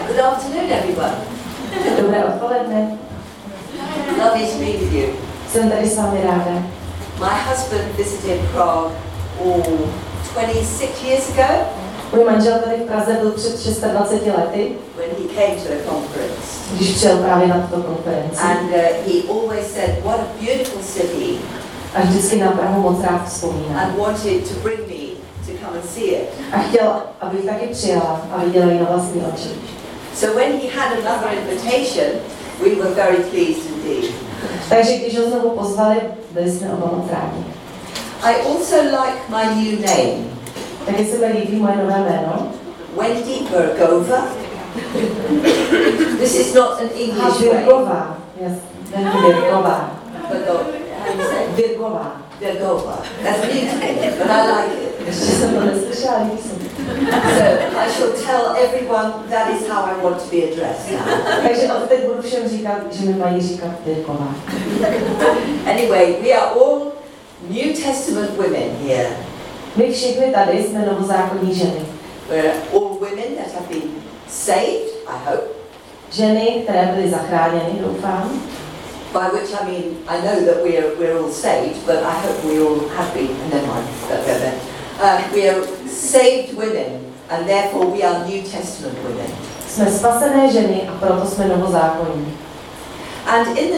Good afternoon, everyone. Dobré odpoledne. Lovely to be with you. Jsem tady s vámi ráda. My husband visited Prague 26 years ago. Můj manžel tady v Praze byl před 26 lety, when he came to the conference. když přijel právě na tuto konferenci. And he always said, what a beautiful city. A vždycky na Prahu moc rád vzpomínal. And wanted to bring me to come and see it. A chtěl, abych taky přijela a viděla ji na vlastní oči. So when he had another invitation, we were very pleased indeed. Takže když ho znovu pozvali, byli jsme oba moc rádi. I also like my new name. Taky se mi líbí moje nové jméno. Wendy Bergova. This is not an English way. Virgová. Yes, Virgová. Virgova. Virgova. That's new to me, but I like it. Ještě jsem to neslyšela, líbí se mi. So I shall tell everyone that is how I want to be addressed now. Takže od teď budu všem říkat, že mi mají říkat Virgová. Anyway, we are all New Testament women here. My všichni tady jsme novozákonní ženy. We're all women that have been saved, I hope. Ženy, které byly zachráněny, doufám. By which I mean, I know that we're all saved, but I hope we all have been. Never mind. We are saved women, and therefore we are New Testament women. Jsme spasené ženy a proto jsme novozákonní. And in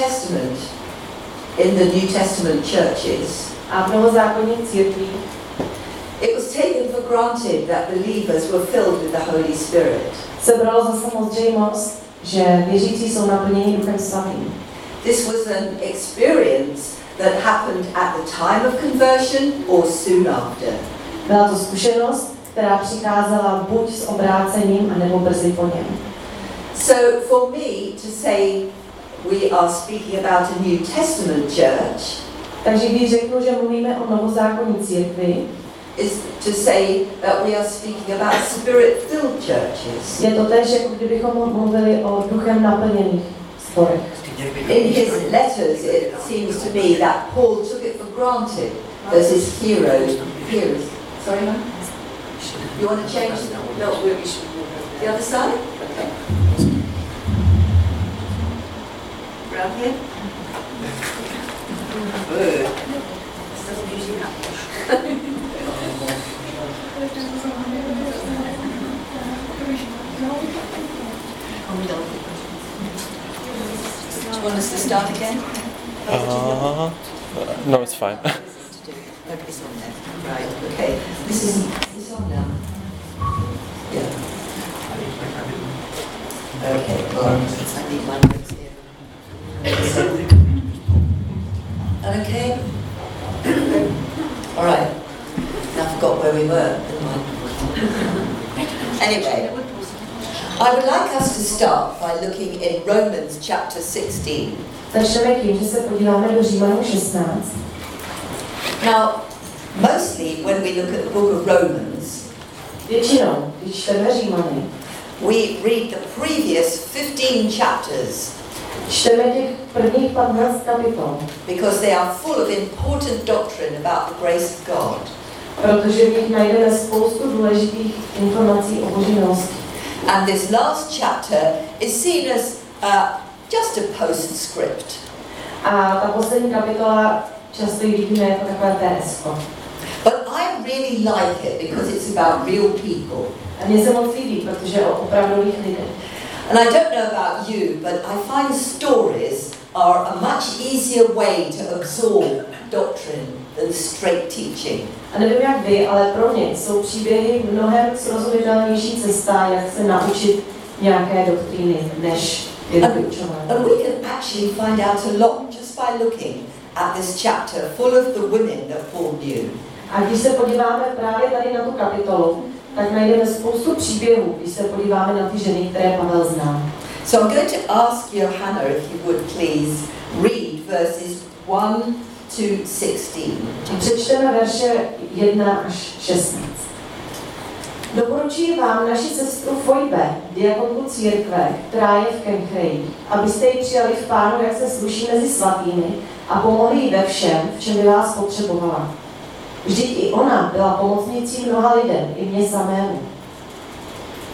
the New Testament churches, a v novozákonních církvích it was taken for granted that believers were filled with the Holy Spirit. Se bralo za samozřejmost, že věřící jsou naplněni Duchem Svatým. This was an experience that happened at the time of conversion or soon after. Byla to zkušenost, která přicházela buď s obrácením, anebo brzy po něm. So for me to say we are speaking about a New Testament church, takže když řeknu, že mluvíme o novozákonní církvi, is to say that we are speaking about spirit-filled churches. Je to též, jako kdybychom mluvili o duchem naplněných sborech. In his letters, it seems to be that Paul took it for granted as his heroes. Sorry, ma'am? You want to change? No, the other side? Okay. Around here? This doesn't usually happen. Do you want us to start again? No, it's fine. It's on there. Right, okay. This is on now. Yeah. Okay, well, I need my notes here. Okay? All right. Now I forgot where we were. Anyway, I would like us to start by looking in Romans chapter 16. Začneme tím, že se podíváme do Římanů 16. Now, mostly when we look at the book of Romans, většinou, když čteme Římany, we read the previous 15 chapters. Čteme těch prvních 15 kapitol. Because they are full of important doctrine about the grace of God. Protože v nich najdeme spoustu důležitých informací o Boží milosti. And this last chapter is seen as just a postscript. A ta poslední kapitola často ji vidíme jako takové TSko. But I really like it because it's about real people. A mně se moc líbí, protože je o opravdových lidech. And I don't know about you, but I find stories are a much easier way to absorb doctrine than straight teaching. A nevím jak vy, ale pro mě jsou příběhy mnohem srozumitelnější cesta, jak se naučit nějaké doktríny, než vyučování. And we can actually find out a lot just by looking at this chapter full of the women that Paul knew. A když se podíváme právě tady na tu kapitolu, tak najdeme spoustu příběhů, když se podíváme na ty ženy, které Pavel zná. So I'm going to ask Johanna if you would please read verses 1 to 16. Přečteme verše 1 až 16. Doporučuji vám naši sestru Fojbe, diakonku církve, která je v Kenchreji, abyste ji přijali v Pánu, jak se sluší mezi svatými, a pomohli jí ve všem, v čem by vás potřebovala. Vždyť i ona byla pomocnicí mnoha lidem, i mě samému.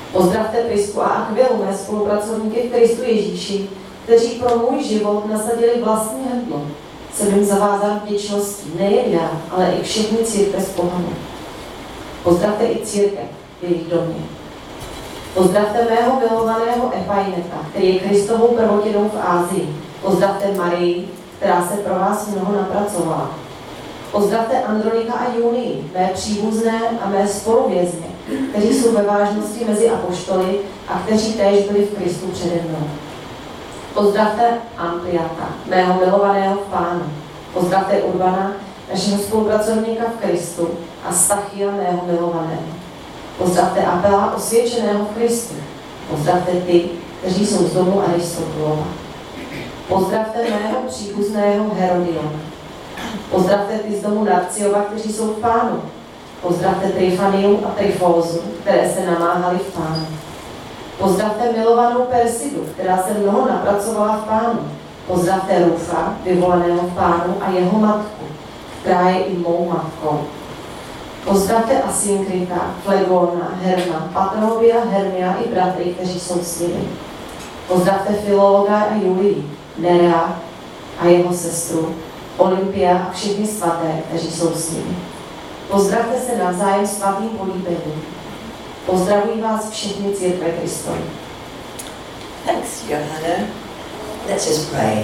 Pozdravte Prisku a Akvilu, mé spolupracovníky v Kristu Ježíši, kteří pro můj život nasadili vlastní hrdlo. Jsem jim zavázán vděčností, nejen já, ale i všechny církve z pohanu. Pozdravte i církev v jejich domě. Pozdravte mého milovaného Epaineta, který je Kristovou prvotinou v Ázii. Pozdravte Marii, která se pro vás mnoho napracovala. Pozdravte Andronika a Junii, mé příbuzné a mé spoluvězně, kteří jsou ve vážnosti mezi apoštoly a kteří též byli v Kristu přede mnou. Pozdravte Ampliata, mého milovaného v Pánu. Pozdravte Urbana, našeho spolupracovníka v Kristu, a Stachia, mého milovaného. Pozdravte Apela, osvědčeného v Kristu. Pozdravte ty, kteří jsou z domu Aristotulova. Pozdravte mého příbuzného Herodiona. Pozdravte ty z domu Narciova, kteří jsou v Pánu. Pozdravte Trifanium a Trifózu, které se namáhali v Pánu. Pozdravte milovanou Persidu, která se mnoho napracovala v Pánu. Pozdravte Rufa, vyvolaného v Pánu, a jeho matku, která je i mou matkou. Pozdravte Asynkrita, Flegona, Herma, Patrovia, Hermia i bratry, kteří jsou s nimi. Pozdravte Filologa a Julii, Nerea a jeho sestru, Olympia a všechny svaté, kteří jsou s nimi. Pozdravte se navzájem svatým políbením. Pozdravuji vás všechny církve Kristovy. Thanks, Johanna. Let's just pray.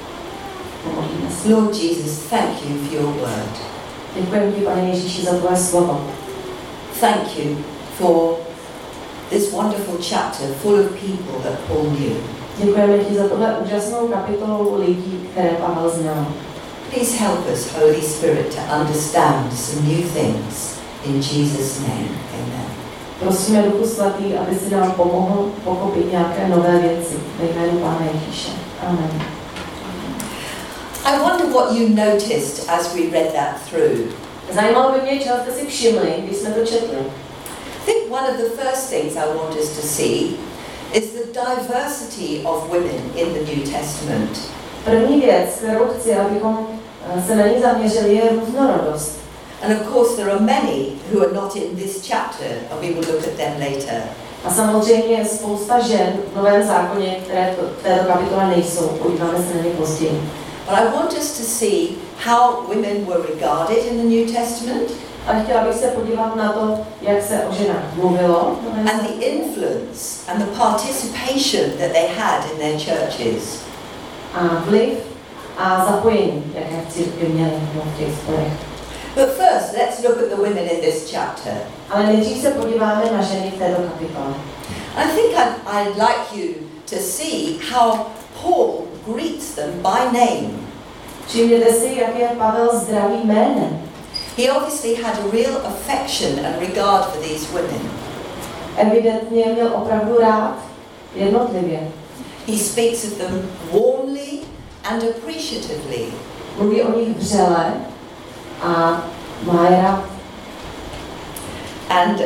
Lord Jesus, thank you for your word. Děkujeme ti, Pane Ježíši, za tvoje slovo. Thank you for this wonderful chapter full of people that Paul knew. Děkujeme ti za tohle úžasnou kapitolu lidí, které Pavel znal. Please help us, Holy Spirit, to understand some new things in Jesus' name. Amen. Prosíme Duchu Svatý, aby si nám pomohl pochopit nějaké nové věci ve jménu Pána Ježíše. Amen. I wonder what you noticed as we read that through. Zajímalo by mě, čeho jste si všimli, když jsme to četli. I think one of the first things I want us to see is the diversity of women in the New Testament. První věc, kterou chci, abychom se na ní zaměřili, je různorodost. And of course there are many who are not in this chapter, and we will look at them later. A samozřejmě je spousta žen v Novém zákoně, které v této kapitole nejsou. Podíváme se na ně později. But I want us to see how women were regarded in the New Testament. Ale chtěla bych se podívat na to, jak se o ženách mluvilo. And the influence and the participation that they had in their churches. A vliv a zapojení, jaké v církvi měly v těch sporech. But first, let's look at the women in this chapter. Ale nejdřív se podíváme na ženy v této kapitole. I think I'd like you to see how Paul greets them by name. Všimněte si, jak je Pavel zdraví jménem. He obviously had a real affection and regard for these women. Evidentně měl opravdu rád jednotlivě. He speaks of them warmly and appreciatively. Mluví o nich vřele a má je rád. And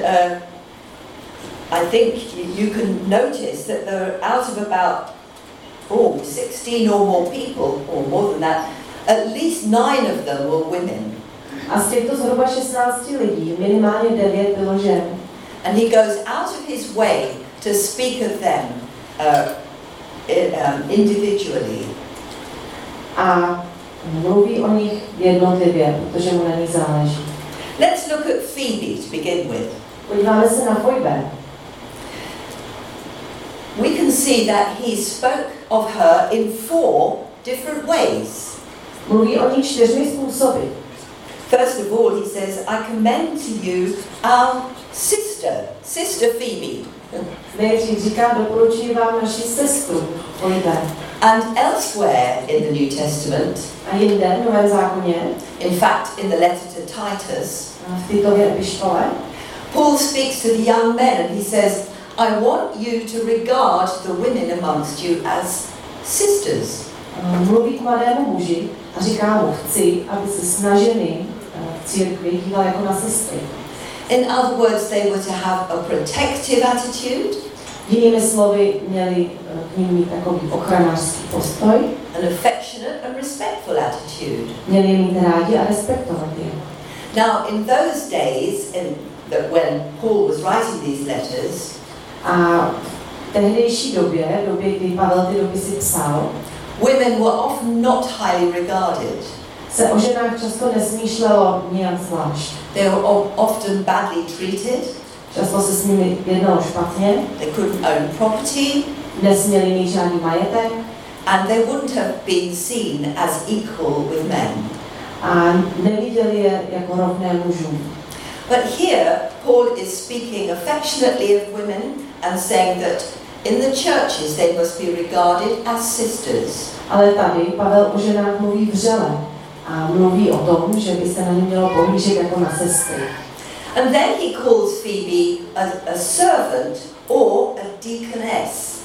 I think you can notice that there are out of about 16 or more people, or more than that, at least 9 of them were women. A z těchto zhruba 16 lidí minimálně 9 bylo žen. And he goes out of his way to speak of them individually. A mluví o nich jednotlivě, protože mu na nich záleží. Let's look at Phoebe to begin with. Podíváme se na Foibe. We can see that he spoke of her in 4 different ways. Mluví o ní 4 způsoby. First of all, he says, I commend to you our sister Phoebe. Nejdřív říká, doporučuji vám naši sestru Foibe. And elsewhere in the New Testament, A jinde v Novém zákoně, in fact in the letter to Titus, v Titově epištole, Paul speaks to the young men and he says, I want you to regard the women amongst you as sisters. Mluví k mladému muži a říká mu, chci, aby se snažili v církvi díval jako na sestry. In other words, they were to have a protective attitude. Jinými slovy, měli k nim mít takový ochranářský postoj. An affectionate and respectful attitude. Měli je mít rádi a respektovat je. Now, in those days, when Paul was writing these letters, A v tehdejší době, kdy Pavel ty dopisy psal, women were often not highly regarded. Se o ženách často nesmýšlelo nijak zvlášť. They were often badly treated. Často se s nimi jednalo špatně. They couldn't own property. Nesměli mít žádný majetek. And they wouldn't have been seen as equal with men. A neviděli je jako rovné mužům. But here, Paul is speaking affectionately of women and saying that in the churches they must be regarded as sisters. Ale tady Pavel o ženách mluví vřele a mluví o tom, že by se na ně mělo pohlížet jako na sestry. And then he calls Phoebe a servant or a deaconess.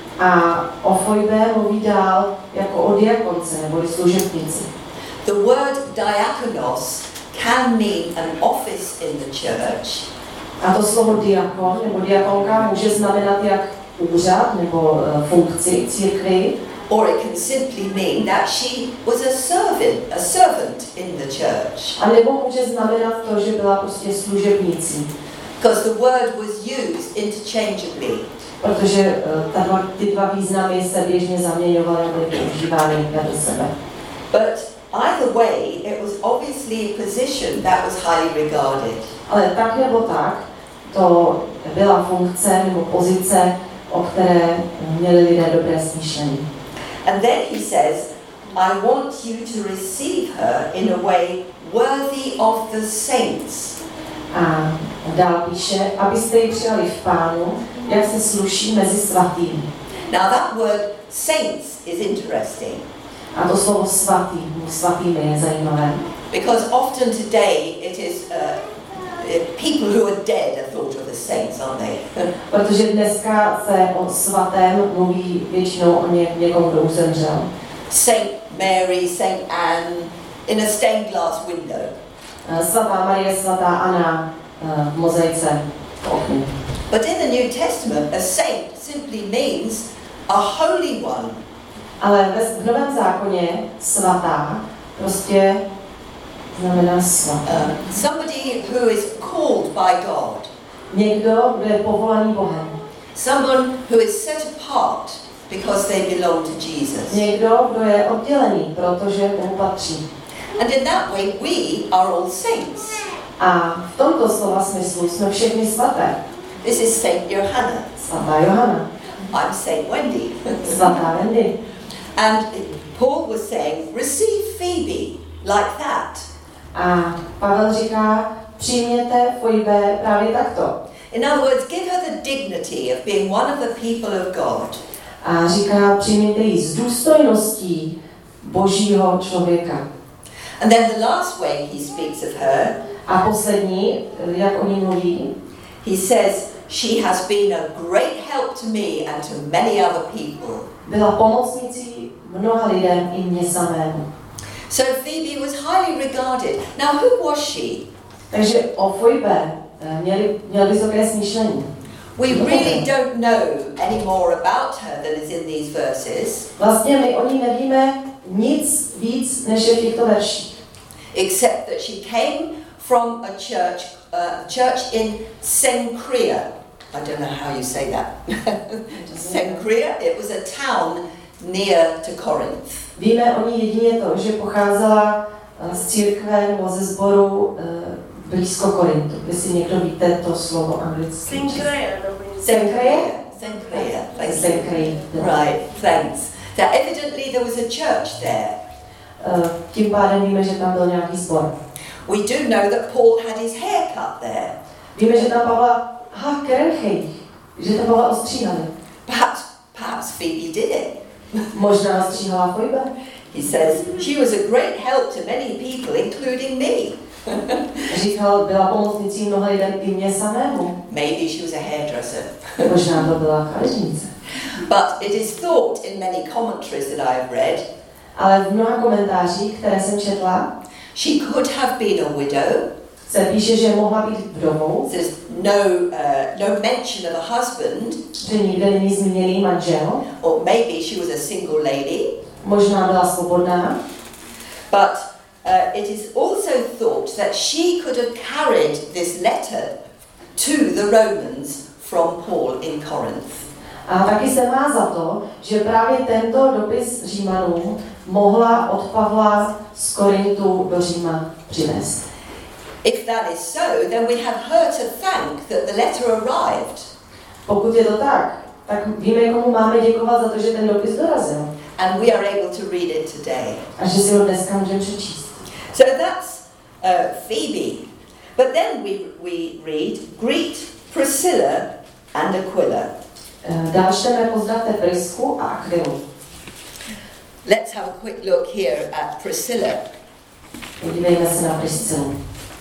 A o Foibe mluví dál jako o diakonce neboli služebnici. The word diakonos can mean an office in the church. A to slovo diakon nebo diakonka může znamenat jak úřad nebo funkci církvi. Or it can simply mean that she was a servant in the church. A nebo může znamenat to, že byla prostě služebnicí. Because the word was used interchangeably. Protože ty dva významy se běžně zaměňovaly a byly používány vedle sebe. But either way, it was obviously a position that was highly regarded. Ale tak nebo tak, to byla funkce nebo pozice, o které měli lidé dobré smýšlení. And then he says, I want you to receive her in a way worthy of the saints. A dál píše, abyste ji přijali v Pánu, jak se sluší mezi svatými. Now that word saints is interesting. A to slovo svatými je zajímavé. Because often today it is people who are dead are thought of as saints, aren't they? Protože dneska se o svatém mluví většinou o někom, kdo už zemřel. Saint Mary, Saint Anne, in a stained glass window. Svatá Marie, svatá Anna v mozaice v okně. But in the New Testament, a saint simply means a holy one. Ale v Novém zákoně svatá prostě znamená svatá. Somebody who is called by God. Někdo, kdo je povolaný Bohem. Someone who is set apart because they belong to Jesus. Někdo, kdo je oddělený, protože mu patří. And in that way we are all saints. A v tomto slova smyslu jsme všechny svaté. This is Saint Johanna. Svatá Johana. I'm Saint Wendy. Svatá Wendy. And Paul was saying, receive Phoebe like that. A Pavel říká, přijměte Foibe právě takto. In other words, give her the dignity of being one of the people of God. A říká, přijměte ji s důstojností Božího člověka. And then the last way he speaks of her, a poslední, jak o ní mluví, he says, she has been a great help to me and to many other people. Byla pomocnicí mnoha lidem i mně samému. So Phoebe was highly regarded. Now who was she? Takže o Foibe měl vysoké smýšlení. We really don't know any more about her than is in these verses. Vlastně my o ní nevíme nic víc, než je v těchto verších. Except that she came from a church in Cenchrea. I don't know how you say that. Cenchrea, it was a town near to Corinth. Víme o ní jedině to, že pocházela z církve nebo ze sboru blízko Korintu. Jestli někdo víte to slovo anglicky. Cenchrea. Right, thanks. So evidently there was a church there. Tím pádem víme, že tam byl nějaký sbor. We do know that Paul had his hair cut there. Víme, že tam Pavla kerenchej, že tam Pavla ostříhali. Perhaps Phoebe did it. Možná ostříhala Foibe. He says, she was a great help to many people, including me. Říkal, byla pomocnicí mnoha lidem i mě samému. Maybe she was a hairdresser. Možná to byla kadeřnice. But it is thought in many commentaries that I have read, ale v mnoha komentářích, které jsem četla, she could have been a widow. Se píše, že mohla být vdovou. There's no mention of a husband. Že nikde není zmíněný manžel. Or maybe she was a single lady. Možná byla svobodná. But it is also thought that she could have carried this letter to the Romans from Paul in Corinth. A taky se má za to, že právě tento dopis Římanům mohla od Pavla z Korintu do Říma přivést. If that is so, then we have her to thank that the letter arrived. Pokud je to tak víme, komu máme děkovat za to, že ten dopis dorazil. And we are able to read it today. A že si ho dneska můžeme přečíst. So that's Phoebe. But then we read, greet Priscilla and Aquila. Dál čteme pozdravte Prisku a Akvilu. Let's have a quick look here at Priscilla. Podívejme se na Priscilu.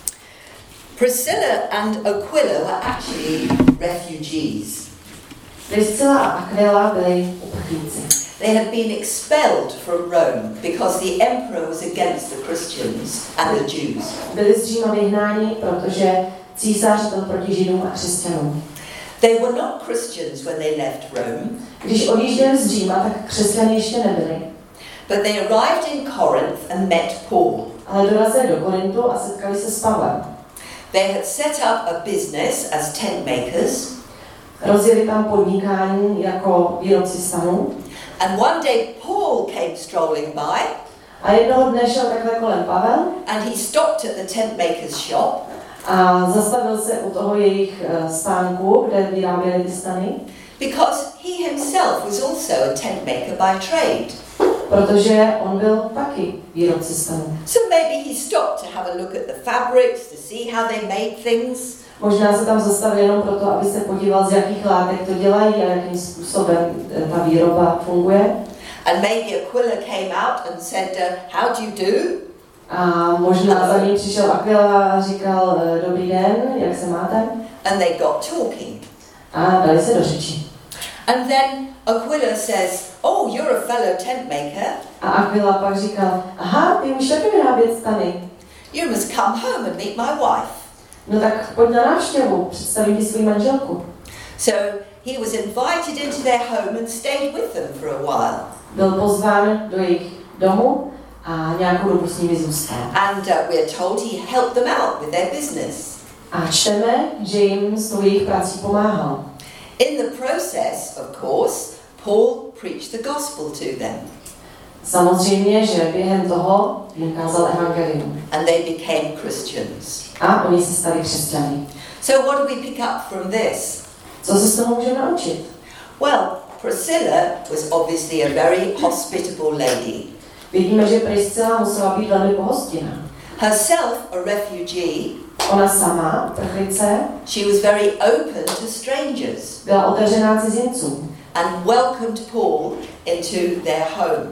Priscilla and Aquila were actually refugees. Priscila a Aquila byli uprchlíci. They had been expelled from Rome because the emperor was against the Christians and the Jews. Byli z Říma vyhnáni, protože císař byl proti Židům a křesťanům. They were not Christians when they left Rome. Když odjížděli z Říma, tak křesťané ještě nebyli. But they arrived in Corinth and met Paul. Ale dorazili do Korintu a setkali se s Pavlem. They had set up a business as tent makers. Rozjeli tam podnikání jako výrobci stanů. And one day Paul came strolling by. A jednoho dne šel takhle kolem Pavel. And he stopped at the tent maker's shop. A zastavil se u toho jejich stánku, kde vyráběli ty stany. Because he himself was also a tent maker by trade. Protože on byl taky výrobce stanů. So maybe he stopped to have a look at the fabrics, to see how they made things. Možná se tam zastavil jenom proto, aby se podíval, z jakých látek to dělají a jakým způsobem ta výroba funguje. And maybe Aquila came out and said, how do you do? A možná za ním přišel Aquila a říkal, dobrý den, jak se máte? And they got talking. A dali se do řeči. And then Aquila says, oh, you're a fellow tent maker. A Aquila pak říkal, aha, ty už taky vyrábět stany. You must come home and meet my wife. No tak pojď na návštěvu, představím ti svou manželku. So he was invited into their home and stayed with them for a while. Byl pozván do jejich domu a nějakou dobu s nimi zůstal. And we're told he helped them out with their business. A čteme, že jim s tou jejich prací pomáhal. In the process, of course, Paul preached the gospel to them. Samozřejmě, že během toho jim kázal evangelium. And they became Christians. A oni se stali křesťany. So what do we pick up from this? Co se z toho můžeme naučit? Well, Priscilla was obviously a very hospitable lady. Vidíme, že Priscila musela být velmi pohostinná. Herself a refugee, Ona sama, uprchlice, she was very open to strangers byla otevřená cizincům and welcomed Paul into their home.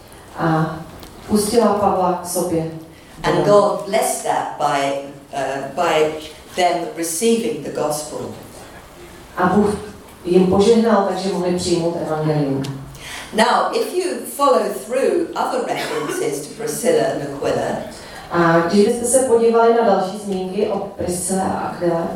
a pustila Pavla k sobě. And God blessed that by them receiving the gospel. A Bůh jim požehnal, takže mohli přijmout evangelium. Now, if you follow through other references to Priscilla and Aquila, A když byste se podívali na další zmínky o Priscile a Aquile,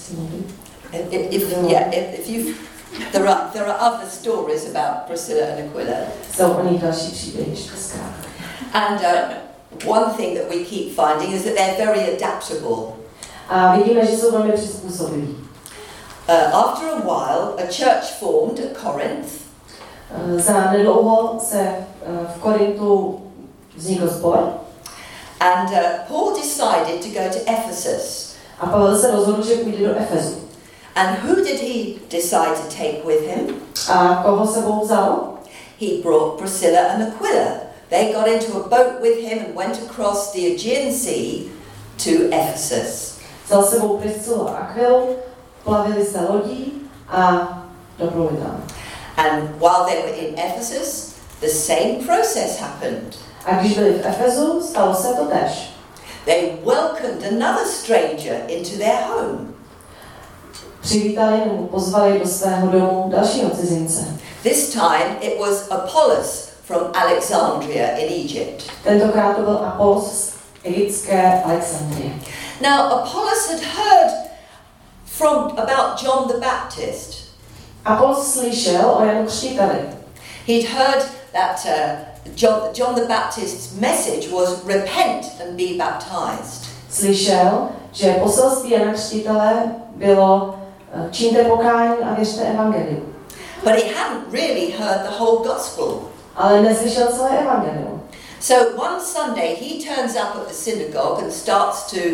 there are other stories about Priscilla and Aquila. jsou o nich další příběhy, zkrátka. And one thing that we keep finding is that they're very adaptable. A vidíme, že jsou velmi přizpůsobiví. After a while, a church formed at Corinth. Za nedlouho se v Korintu vznikl sbor. And Paul decided to go to Ephesus. A Pavel se rozhodl, že půjde do Efezu. And who did he decide to take with him? A koho sebou vzal? He brought Priscilla and Aquila. They got into a boat with him and went across the Aegean Sea to Ephesus. Vzal sebou Priscilu a Aquilu, plavili se lodí a dopluli tam. And while they were in Ephesus, the same process happened. A když byli v Efezu, stalo se to též. They welcomed another stranger into their home. Přivítali nebo pozvali do svého domu dalšího cizince. This time it was Apollos from Alexandria in Egypt. Tentokrát to byl Apolos z egyptské Alexandrie. Now Apollos had heard about John the Baptist. Apolos slyšel o Janu Křtiteli. He'd heard that John the Baptist's message was repent and be baptized. Slyšel, že poselství Jana Křtitele bylo čiňte pokání a věřte evangeliu. But he hadn't really heard the whole gospel. Ale neslyšel celé evangelium. So one Sunday he turns up at the synagogue and starts to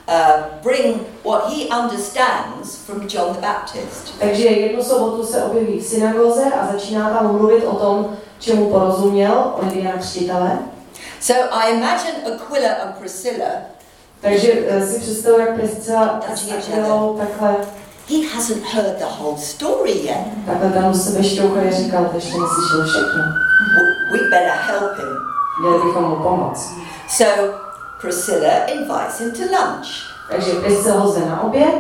bring what he understands from John the Baptist. Takže jednu sobotu se objeví v synagoze a začíná tam mluvit o tom, čemu porozuměl od Jana Křtitele. So I imagine Aquila and Priscilla. Takže si představuji, jak Priscilla s Aquilou takhle. He hasn't heard the whole story yet. Takhle tam do sebe šťouchají a říkal, to ještě neslyšel všechno. We better help him. Měli bychom mu pomoct. So Priscilla invites him to lunch. Takže Priscilla ho zve na oběd.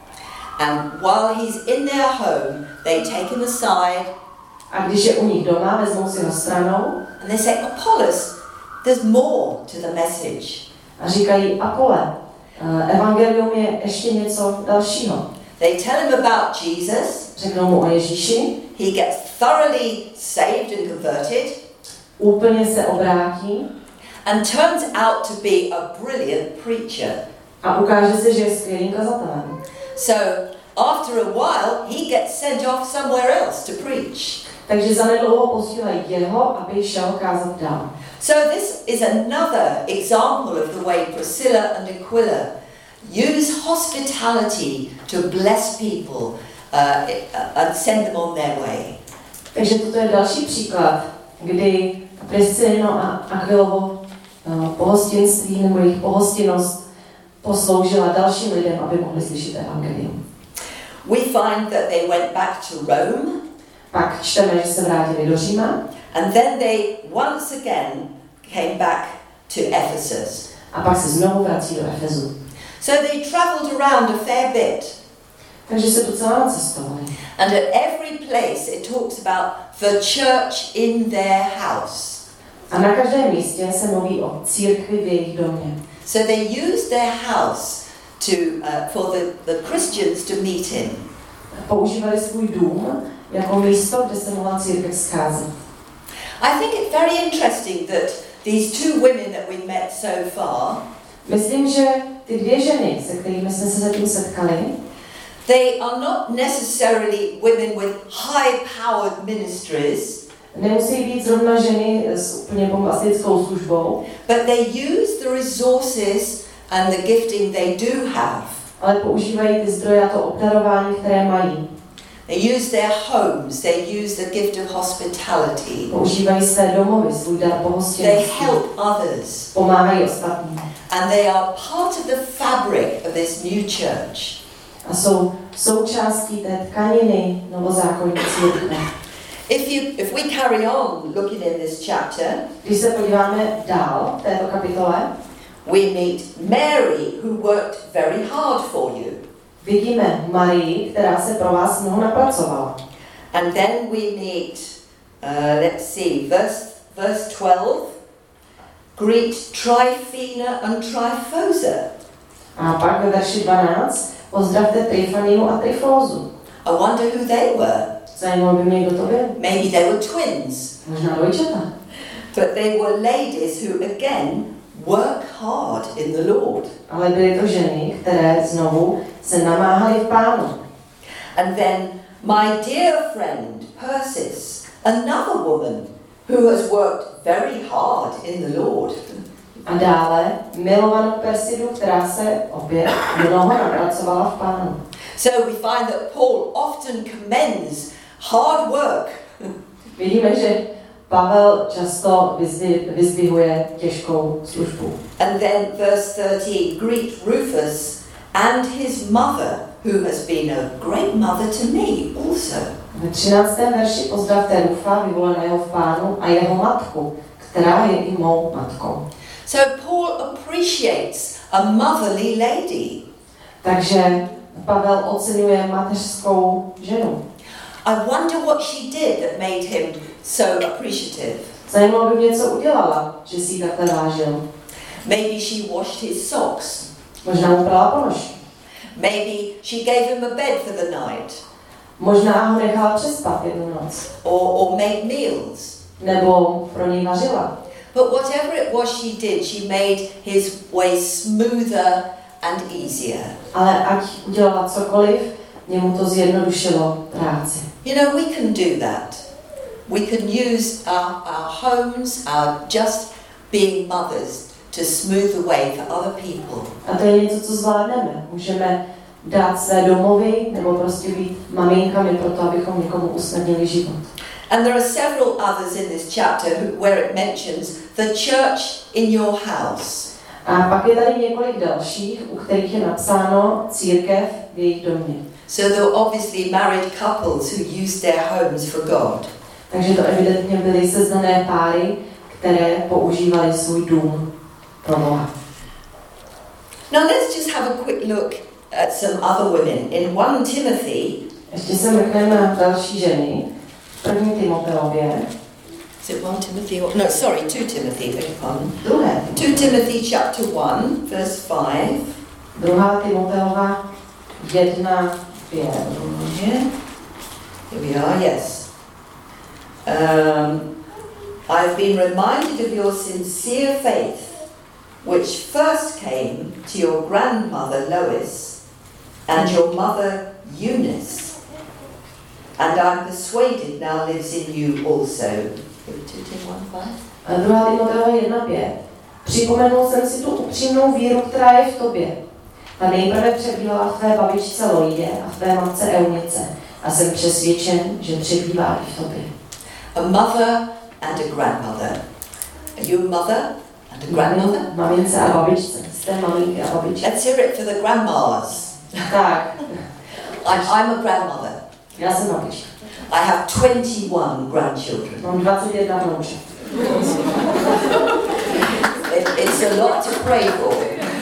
And while he's in their home, they take him aside. A když je u nich doma, vezmou si ho stranou. And they say, Apollos, there's more to the message. A říkají, Apole, evangelium je ještě něco dalšího. They tell him about Jesus. Řeknou mu o Ježíši. He gets thoroughly saved and converted. Úplně se obrátí. And turns out to be a brilliant preacher. A ukáže se, že je skvělým kazatelem. So after a while, he gets sent off somewhere else to preach. Takže zanedlouho posílají jeho, aby šel kázat dál. So this is another example of the way Priscilla and Aquila use hospitality to bless people and send them on their way. Takže toto je další příklad, kdy Priscilino a Aquilovo pohostinství nebo jejich pohostinnost posloužila dalším lidem, aby mohli slyšet evangelium. We find that they went back to Rome. Pak čteme, že se vrátili do Říma. And then they once again came back to Ephesus. A pak se znovu vrací do Efezu. So they traveled around a fair bit. Takže se docela nacestovali. And at every place it talks about the church in their house. A na každém místě se mluví o církvi v jejich domě. So they used their house to for the Christians to meet in. Používali svůj dům jako místo, kde se mohla církev scházet. I think it's very interesting that these two women that we met so far, Myslím, že ty dvě ženy, se kterými jsme se zatím setkali, they are not necessarily women with high-powered ministries, nemusí být zrovna ženy s úplně bombastickou službou, but they use the resources and the gifting they do have. ale používají ty zdroje a to obdarování, které mají. They use their homes, they use the gift of hospitality. Používají své domovy, svůj dar They pohostinnosti. help others. Pomáhají ostatním. And they are part of the fabric of this new church. A jsou součástí té tkaniny novozákonní církve. If we carry on looking in this chapter, Když se podíváme dál v této kapitole, we meet Mary, who worked very hard for you. vidíme Marii, která se pro vás mnoho napracovala. And then we meet, let's see, verse 12. Greet Tryphena and Tryphosa. A pak ve verši 12 pozdravte Tryfaninu a Tryfózu. I wonder who they were. Zajímalo by mě, kdo to byl. Maybe they were twins. Možná dvojčata. But they were ladies who again work hard in the Lord. Ale byly to ženy, které znovu se namáhaly v Pánu. And then my dear friend Persis, another woman who has worked very hard in the Lord. A dále milovanou Persidu, která se opět mnoho napracovala v Pánu. So we find that Paul often commends hard work. Vidíme, že Pavel často vyzdvihuje těžkou službu. And then verse 13, greet Rufus and his mother, who has been a great mother to me also. Ve 13. verši pozdravte Rufa, vyvoleného v Pánu, a jeho matku, která je i mou matkou. So Paul appreciates a motherly lady. Takže Pavel oceňuje mateřskou ženu. I wonder what she did that made him so appreciative. Zajímalo by mě, co udělala, že si ji takhle vážil. Maybe she washed his socks. Možná mu prala ponožky. Maybe she gave him a bed for the night. Možná ho nechala přespat jednu noc. Or made meals. Nebo pro něj vařila. But whatever it was she did, she made his way smoother and easier. Ale ať udělala cokoliv, Jemu to zjednodušilo práci. You know, we can do that. We can use our homes, our just being mothers to smooth the way for other people. A to je něco, co zvládneme. Můžeme dát své domovy nebo prostě být maminkami pro to, abychom někomu usnadnili život. And there are several others in this chapter where it mentions the church in your house. A pak je tady několik dalších, u kterých je napsáno církev v jejich domě. So there were obviously married couples who used their homes for God. Takže to evidentně byly sezdané páry, které používali svůj dům pro Boha. Now let's just have a quick look at some other women. In 1 Timothy, Ještě se mrkneme na další ženy. V 1. Timoteově. is it 1 Timothy? No, sorry, 2 Timothy, beg your pardon. 2. 2 Timothy chapter 1, verse 5. 2. Timoteova 1, 5. Here we are, yes. I've been reminded of your sincere faith, which first came to your grandmother Lois and your mother Eunice, and I'm persuaded now lives in you also. 2 Timothy 1:5. 2. Timoteova 1.5. Připomenul jsem si tu upřímnou víru, která je v tobě. Ta nejprve přebývala v tvé babičce Loidě a v tvé matce Eunice a jsem přesvědčen, že přebývá i v tobě. A mother and a grandmother. Are you a mother and a grandmother? Mamince a babičce. Jste maminky a babičky. Let's hear it for the grandmas. Tak, I'm a grandmother. já jsem babička. I have 21 grandchildren. Mám 21 vnoučat. It's a lot to pray for.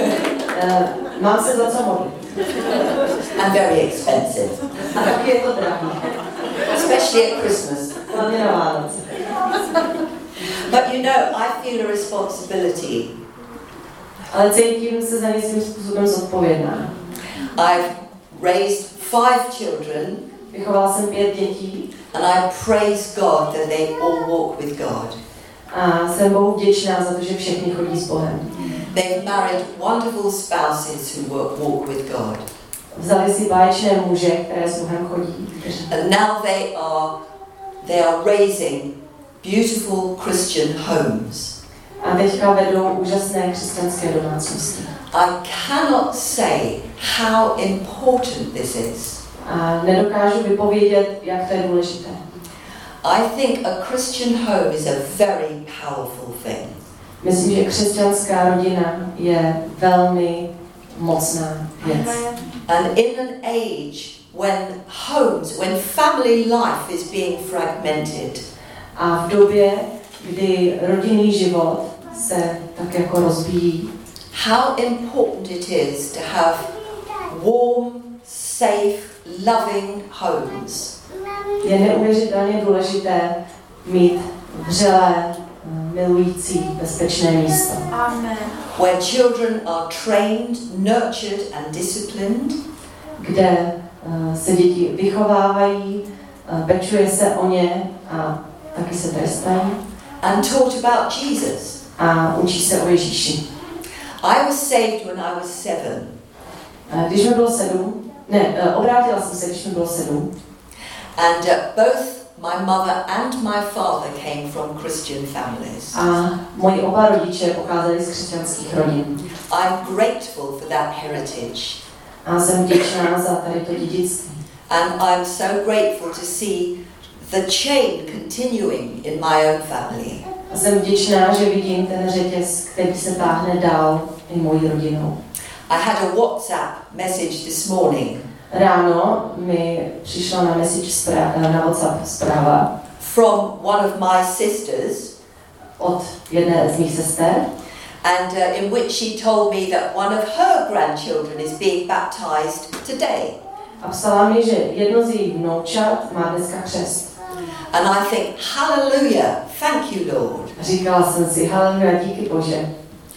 Mám se za co modlit. And very expensive. A taky je to drahý. Especially at Christmas. Hlavně na Vánoce. But you know, I feel a responsibility. Ale cítím se za ně svým způsobem zodpovědná. I've raised 5 children. Vychovala jsem 5 dětí. And I praise God that they all walk with God. A jsem Bohu vděčná za to, že všichni chodí s Bohem. They've married wonderful spouses who walk with God. Vzali si báječné muže, které s Bohem chodí. And now they are raising beautiful Christian homes. A teďka vedou úžasné křesťanské domácnosti. I cannot say how important this is. A nedokážu vypovědět, jak to je důležité. I think a Christian home is a very powerful thing. Myslím, že křesťanská rodina je velmi mocná věc. And in an age when family life is being fragmented. A v době, kdy rodinný život se tak jako rozbíjí, how important it is to have warm, safe, loving homes. Je neuvěřitelně důležité mít vřelé, milující, bezpečné místo. Amen. Where children are trained, nurtured and disciplined. Kde se děti vychovávají, pečuje se o ně a taky se trestají. And taught about Jesus. A učí se o Ježíši. I was saved when I was 7. Když mi bylo 7, obrátila jsem se, když mi bylo 7. And both my mother and my father came from Christian families. A moji oba rodiče pocházeli z křesťanských rodin. I'm grateful for that heritage. A jsem vděčná za tady to dědictví. And I'm so grateful to see the chain continuing in my own family. A jsem vděčná, že vidím ten řetěz, který se táhne dál i mojí rodinou. I had a WhatsApp message this morning. Ráno mi přišla na WhatsApp zpráva from one of my sisters od jedné z mých sester. And in which she told me that one of her grandchildren is being baptized today. A psala mi, že jedno z jejich vnoučat má dneska křest. And I think, hallelujah, thank you, Lord. Říkala jsem si, haleluja, díky Bože.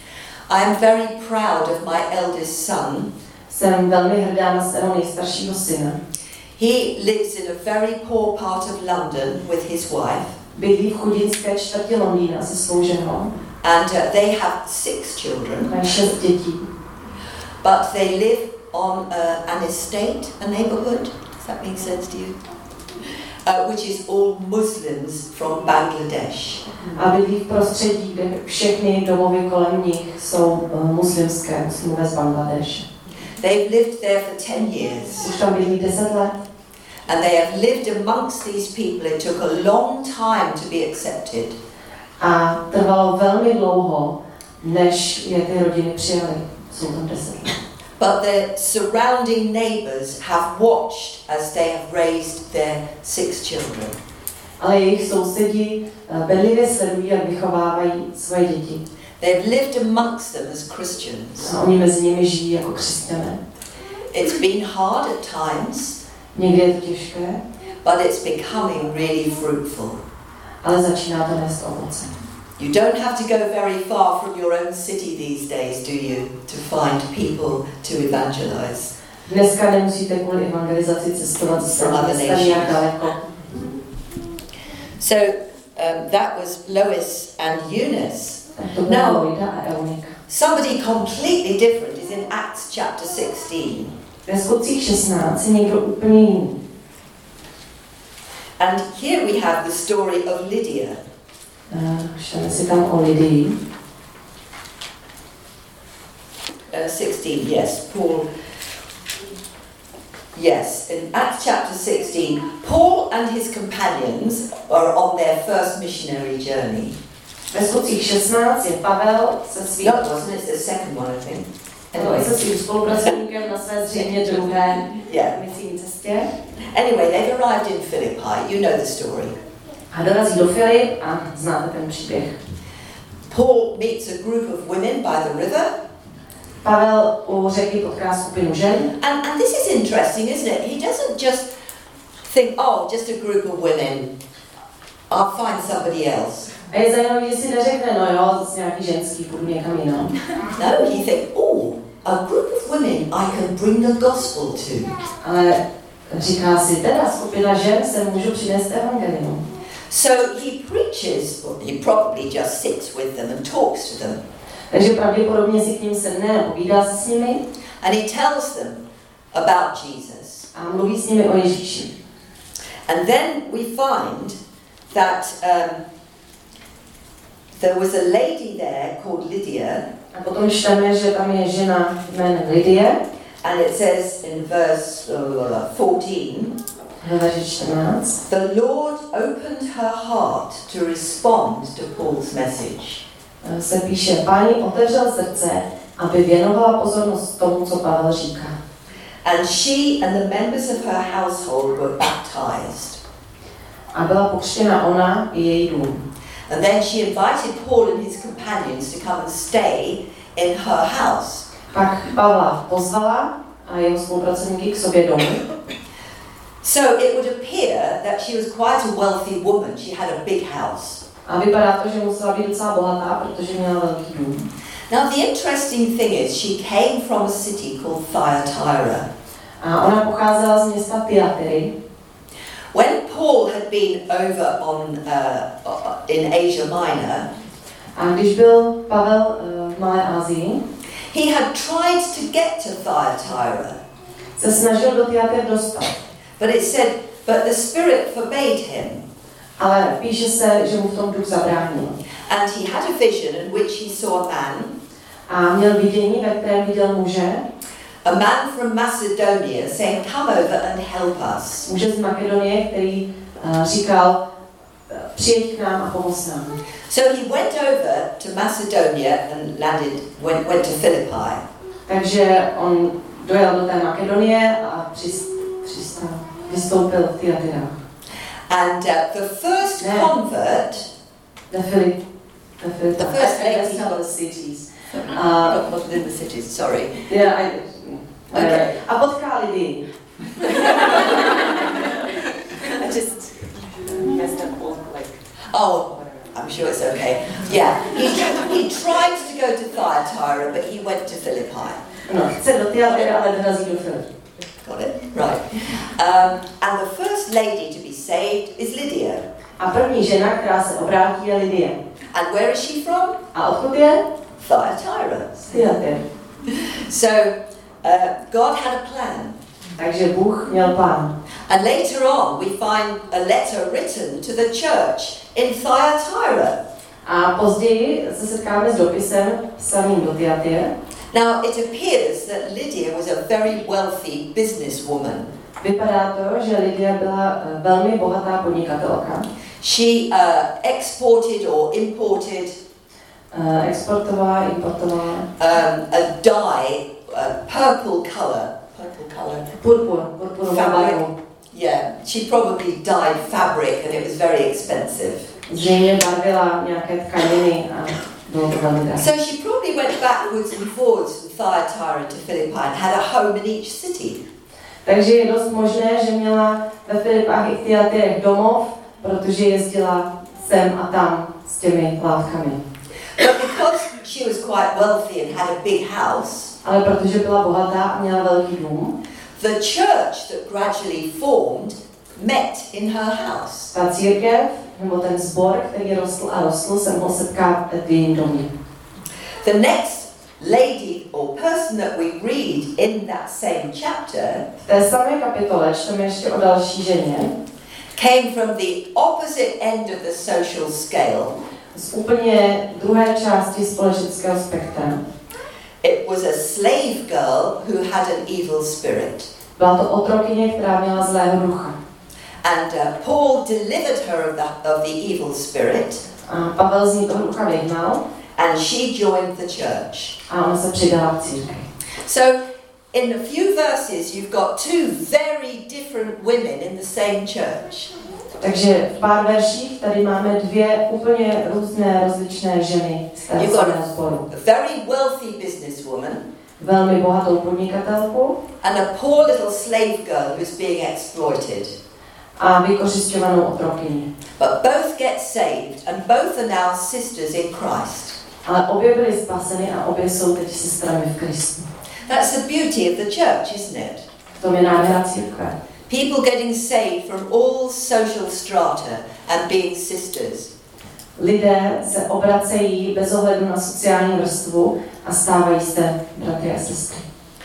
I am very proud of my eldest son. Jsem velmi hrdá na svého nejstaršího syna. He lives in a very poor part of London with his wife. Bydlí v chudinské čtvrti Londýna se svou ženou. And they have 6 children. Mají 6 dětí. But they live on an estate, a neighborhood. Does that make sense to you? Which is all Muslims from Bangladesh. A bydlí v prostředí, kde všechny domovy kolem nich jsou muslimské, muslimové z Bangladeše. They've lived there for 10 years. Už tam bydlí 10 let. And they have lived amongst these people. It took a long time to be accepted. A trvalo velmi dlouho, než je ty rodiny přijaly. Jsou tam 10 let. But their surrounding neighbours have watched as they have raised their 6 children. Ale jejich sousedi bedlivě sledují, jak vychovávají svoje děti. They've lived amongst them as Christians. A oni mezi nimi žijí jako křesťané. It's been hard at times. Někdy je to těžké, but it's becoming really fruitful. ale začíná to nést ovoce. You don't have to go very far from your own city these days, do you, to find people to evangelize? Dneska nemusíte kvůli evangelizaci cestovat ze svého města nějak daleko. So that was Lois and Eunice. Now, somebody completely different is in Acts chapter 16. Ve Skutcích 16 je někdo úplně jiný. And here we have the story of Lydia. Čteme si tam o Lidii. 16, yes, Paul. Yes, in Acts chapter 16, Paul and his companions are on their first missionary journey. Ve Skutcích 16 je Pavel se svým... No, wasn't it the second one, I think? Anyway, se svým spolupracovníkem na své zřejmě druhé misijní cestě. Anyway, they've arrived in Philippi. You know the story. A dorazí do Filip a znáte ten příběh. Paul meets a group of women by the river. Pavel u řeky potká skupinu žen. And this is interesting, isn't it? He doesn't just think, oh, just a group of women. I'll find somebody else. A je zajímavé, že si neřekne, no jo, zase nějaký ženský, půjdu někam jinam. No, he thinks, oh, a group of women I can bring the gospel to. Ale říká si, teda skupina žen se můžu přinést evangelium. So he preaches, or he probably just sits with them and talks to them. Takže pravděpodobně si k ním sedne a povídá se s nimi. And he tells them about Jesus. A mluví s nimi o Ježíši. And then we find that there was a lady there called Lydia. A potom čteme, že tam je žena jménem Lidie. And it says in verse 14, verše 14, the Lord opened her heart to respond to Paul's message. Se píše, Pán otevřel srdce, aby věnovala pozornost tomu, co Pavel říká. And she and the members of her household were baptized. A byla pokřtěna ona i její dům. And then she invited Paul and his companions to come and stay in her house. Pak Pavla pozvala a jeho spolupracovníky k sobě domů. So it would appear that she was quite a wealthy woman. She had a big house. A vypadá to, že musela být docela bohatá, protože měla velký dům. Now the interesting thing is she came from a city called Thyatira. A ona pocházela z města Thyatiry. When Paul had been over in Asia Minor, a když byl Pavel v Malé Asii, he had tried to get to Thyatira. Se snažil do Thyatiry dostat. But it said, but the Spirit forbade him. Ale píše se, že mu v tom duch zabránil. And he had a vision in which he saw a man. A měl vidění, ve kterém viděl muže. A man from Macedonia saying, come over and help us. Muže z Makedonie, který říkal, přijď k nám a pomoz nám. So he went over to Macedonia and went to Philippi. Takže on dojel do té Makedonie a vystoupil v Thyatira. And the first convert, the first lady of the cities. Not within the cities, sorry. Yeah, okay. A potká Lidii. I just messed up all like. Oh, I'm sure it's okay. Yeah, he tried to go to Thyatira, but he went to Philippi. No, chce do Thyatira, ale dorazí do Filipy. Got it? Right. And the first lady to be saved is Lydia. A první žena, která se obrátí, je Lidie. And where is she from? A odkud je? Thyatira. Thyatira. So God had a plan. Takže Bůh měl plán. And later on we find a letter written to the church in Thyatira. A později se setkáme s dopisem psaným do Thyatira. Now it appears that Lydia was a very wealthy businesswoman. Vypadá to, že Lydia byla velmi bohatá podnikatelka. She exported or imported Exportovala, importovala. a dye, purple color. Purpurovou barvu. Yeah, she probably dyed fabric and it was very expensive. Zřejmě barvila nějaké tkaniny a bylo to velmi drahé. So she probably went backwards and forwards from Thyatira to Philippi and had a home in each city. Takže je dost možné, že měla ve Filipách i v Thyatire domov, protože jezdila sem a tam s těmi látkami. But because she was quite wealthy and had a big house, ale protože byla bohatá a měla velký dům, the church that gradually formed met in her house. Ta církev, nebo ten sbor, který rostl, se mohl setkat v jejím domě. The next lady or person that we read in that same chapter v té samé kapitole čteme ještě o další ženě, came from the opposite end of the social scale. Z úplně druhé části společenského spektra. It was a slave girl who had an evil spirit. Byla to otrokyně, která měla zlého ducha. And Paul delivered her of the evil spirit. A Pavel z ní toho ducha vyhnal. And she joined the church. A ona se přidala k církvi. So in a few verses you've got two very different women in the same church. Takže v pár verších tady máme dvě úplně různé, rozličné ženy z té samého sboru. A very wealthy businesswoman. Velmi bohatou podnikatelku. And a poor little slave girl who's being exploited. A vykořisťovanou otrokyni. But both get saved and both are now sisters in Christ. Ale obě byly spaseny a obě jsou teď sestrami v Kristu. That's the beauty of the church, isn't it? V tom je nádhera církve. People getting saved from all social strata and being sisters. Lidé se obracejí bez ohledu na sociální vrstvu a stávají se bratry a sestry.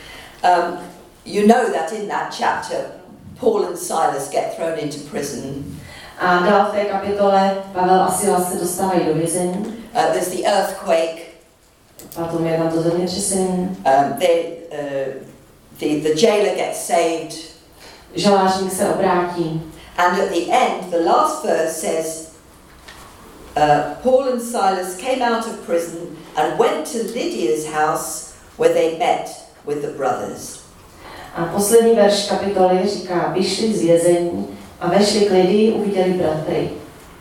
You know that in that chapter Paul and Silas get thrown into prison. A dál v té kapitole Pavel a Silas se dostávají do vězení. There's the earthquake. Potom je tam to zemětřesení. The jailer gets saved. Žalářník se obrátí. And at the end, the last verse says, Paul and Silas came out of prison and went to Lydia's house where they met with the brothers. A poslední verš kapitoly říká, vyšli z vězení a vešli k Lidii, uviděli bratry.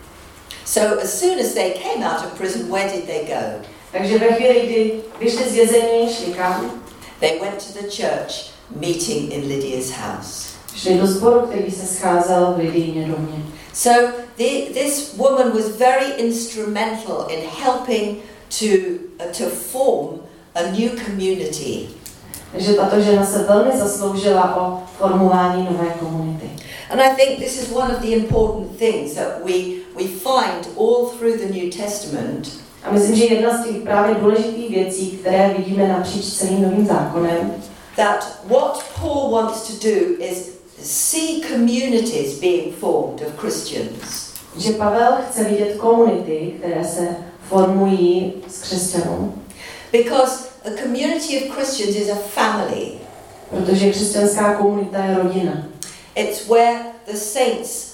So as soon as they came out of prison, where did they go? Takže ve chvíli, kdy vyšli z vězení, šli kam? They went to the church meeting in Lydia's house. Šli do sboru, který se scházel v Lidiině domě. So this woman was very instrumental in helping to form a new community. Takže tato žena se velmi zasloužila o formování nové komunity. And I think this is one of the important things that we find all through the New Testament. A myslím, že jedna z těch právě důležitých věcí, které vidíme napříč celým Novým zákonem, that what Paul wants to do is see communities being formed of Christians. Že Pavel chce vidět komunity, které se formují z křesťanů. Because a community of Christians is a family. Protože křesťanská komunita je rodina. It's where the saints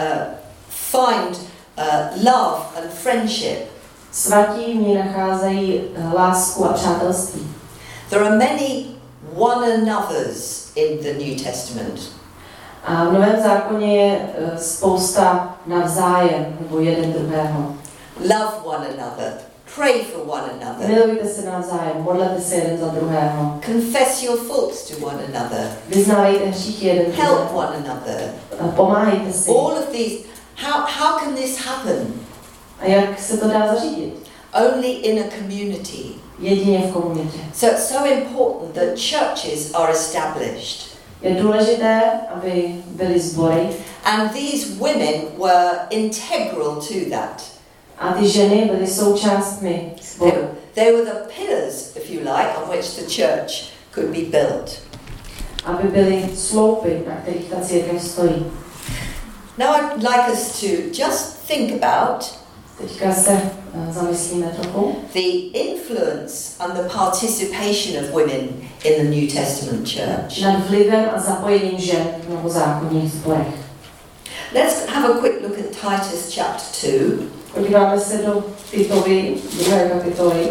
find love and friendship. Svatí v ní nacházejí lásku a přátelství. There are many one another's in the New Testament. A v Novém zákoně je spousta navzájem, nebo jeden druhého. Love one another. Pray for one another. Milujte se navzájem, modlete se jeden za druhého. Confess your faults to one another. Vyznávejte hříchy jeden Help druhému. one another. Pomáhejte si. All of these. How can this happen? A jak se to dá zařídit? Only in a community. Jedině v komunitě. So it's so important that churches are established. Je důležité, aby byly sbory. And these women were integral to that. A ty ženy byly součástmi sboru. They were the pillars, if you like, on which the church could be built. Aby byly sloupy, na kterých ta církev stojí. Now I'd like us to just think about Teďka se zamyslíme trochu. the influence and the participation of women in the New Testament church. Nad vlivem a zapojením žen v novozákonních sborech. Let's have a quick look at Titus chapter 2. Podíváme se do Titovy, 2. kapitoly.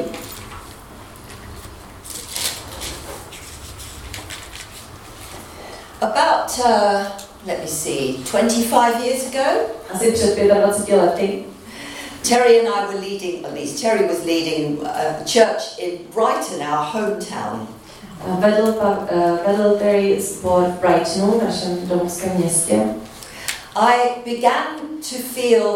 About, let me see, 25 years ago, Asi před 25 lety Terry and I were leading, at least Terry was leading a church in Brighton, our hometown. vedl Terry sbor v Brightonu, našem domovském městě. I began to feel,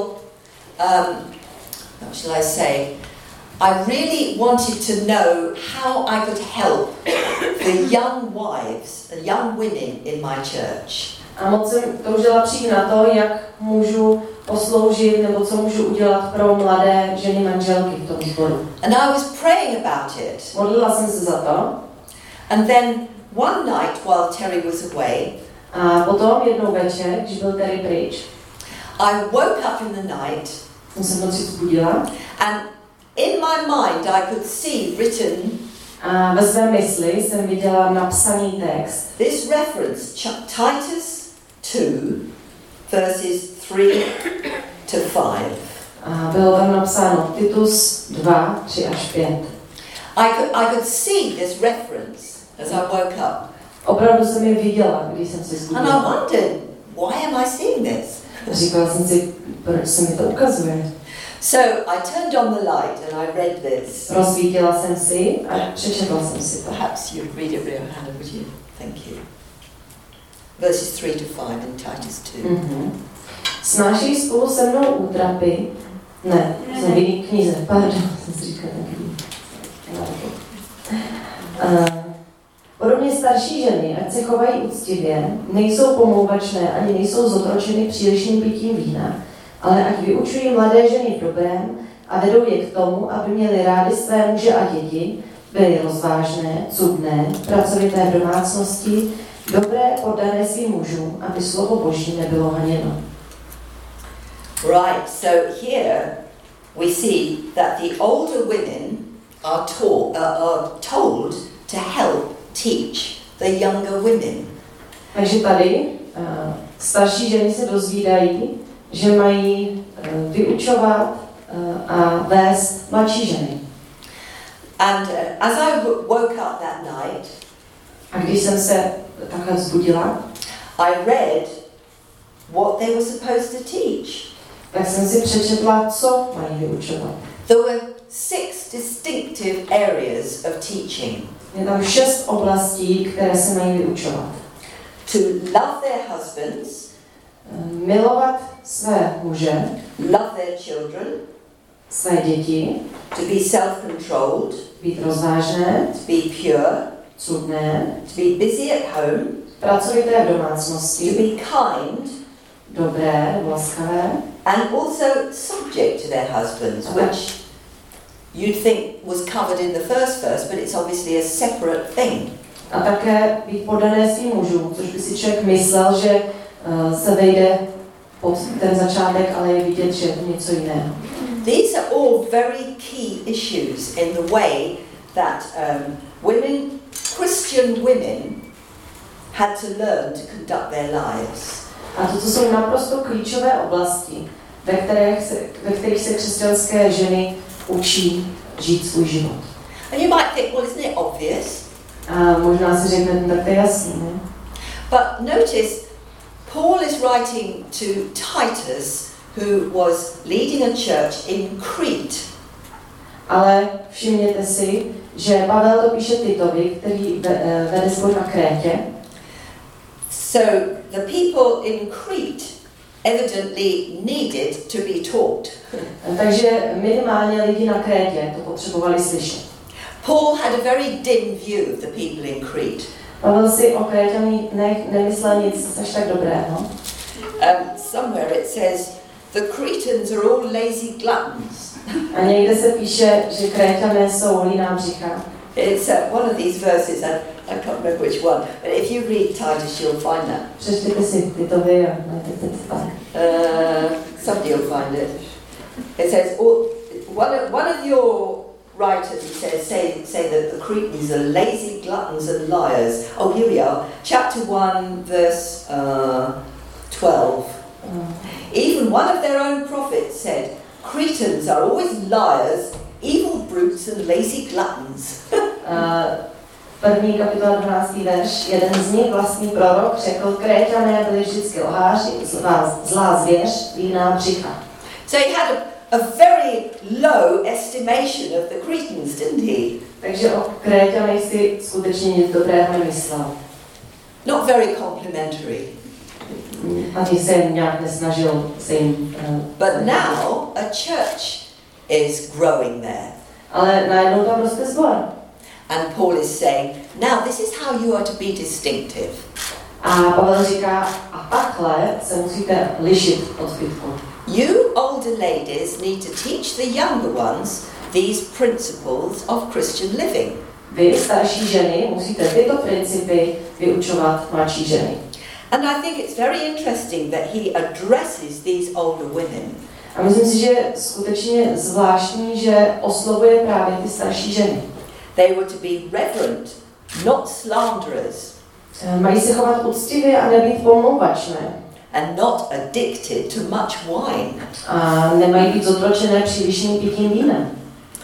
what shall I say, I really wanted to know how I could help the young wives, the young women in my church. A moc jsem toužila přijít na to, jak můžu posloužit, nebo co můžu udělat pro mladé ženy manželky v tom sboru. And I was praying about it. Modlila jsem se za to. And then one night while Terry was away, A potom jednou večer, když byl Terry pryč, I woke up in the night jsem se v noci vzbudila and in my mind I could see written a ve své mysli jsem viděla napsaný text. this reference, Titus 2, verses 3 to 5. A bylo tam napsáno Titus 2, 3 až 5. I could see this reference as I woke up. Opravdu jsem je viděla, když jsem se And I vzbudila. wondered, why am I seeing this? Říkala jsem si, proč se mi to ukazuje. So I turned on the light and I read this. Rozsvítila jsem si a přečetla jsem si to. Perhaps you'd read it, Hannah, would you? Thank you. Verses 3 to 5 in Titus 2. Mm-hmm. Snášej spolu se mnou útrapy. Ne, jsem v jiný knize, pardon, jsem si říkala podobně starší ženy, ať se chovají úctivě, nejsou pomlouvačné ani nejsou zotročeny přílišným pitím vína, ale ať vyučují mladé ženy v dobrém a vedou je k tomu, aby měly rády své muže a děti, byly rozvážné, cudné, pracovité v domácnosti, dobré, poddané svým mužům, aby slovo Boží nebylo haněno. Right, so here we see that the older women are told to help teach the younger women. Takže tady starší ženy se dozvídají, že mají vyučovat a vést mladší ženy. And as I woke up that night, A když jsem se takhle vzbudila, I read what they were supposed to teach. tak jsem si přečetla, co mají vyučovat. There were 6 distinctive areas of teaching. Je tam 6 oblastí, které se mají vyučovat. To love their husbands, Milovat své muže, love their children, své děti, to be self-controlled, být rozvážné, to be pure, cudné, to be busy at home, pracovité v to domácnosti, be kind, dobré, laskavé, and also subject to their husbands, which you'd think was covered in the first verse, but it's obviously a separate thing. a také být poddané svým mužům, což by si člověk myslel, že se vejde pod ten začátek, ale je vidět, že je to něco jiného. These are all very key issues in the way that women, Christian women, had to learn to conduct their lives. A to jsou naprosto klíčové oblasti, ve kterých se křesťanské ženy učí žít svůj život. And you might think, well, isn't it obvious? A možná si řeknete, tak to je jasný, ne? But notice, Paul is writing to Titus, who was leading a church in Crete. Ale všimněte si, že Pavel to píše Titovi, který vede sbor na Krétě. So the people in Crete evidently needed to be taught. Takže minimálně lidi na Krétě to potřebovali slyšet. Paul had a very dim view of the people in Crete. Pavel si o Kréťanech nemyslel nic až tak dobrého. Somewhere it says, the Cretans are all lazy gluttons. A někde se píše, že Kréťané jsou líná břicha. It's one of these verses, and I can't remember which one, but if you read Titus, you'll find that. Přečtěte si tyto vy a najdete to tam. Somebody will find it. It says, one of your writers, he says, say that the Cretans are lazy gluttons and liars. Oh, here we are. Chapter 1, verse 12. Even one of their own prophets said, Cretans are always liars, evil brutes and lazy gluttons. První kapitola 12. verš. Jeden z nich, vlastní prorok, řekl, Kréťané byli vždycky lháři, zlá zvěř, líná břicha. So he had a very low estimation of the Cretans, didn't he? Takže o Kréťanech si skutečně nic dobrého nemyslel. Not very complimentary. Ani se nějak nesnažil se jim... But now a church is growing there. Ale najednou tam roste sbor. And Paul is saying, now this is how you are to be distinctive. A Pavel říká, a takhle se musíte lišit od zbytku. You older ladies need to teach the younger ones these principles of Christian living. Vy, starší ženy, musíte tyto principy vyučovat mladší ženy. And I think it's very interesting that he addresses these older women. A myslím si, že je skutečně zvláštní, že oslovuje právě ty starší ženy. They were to be reverent, not slanderers. Mají se chovat úctivě a nebýt pomlouvačné. And not addicted to much wine. A nemají být zotročené přílišným pitím vínem.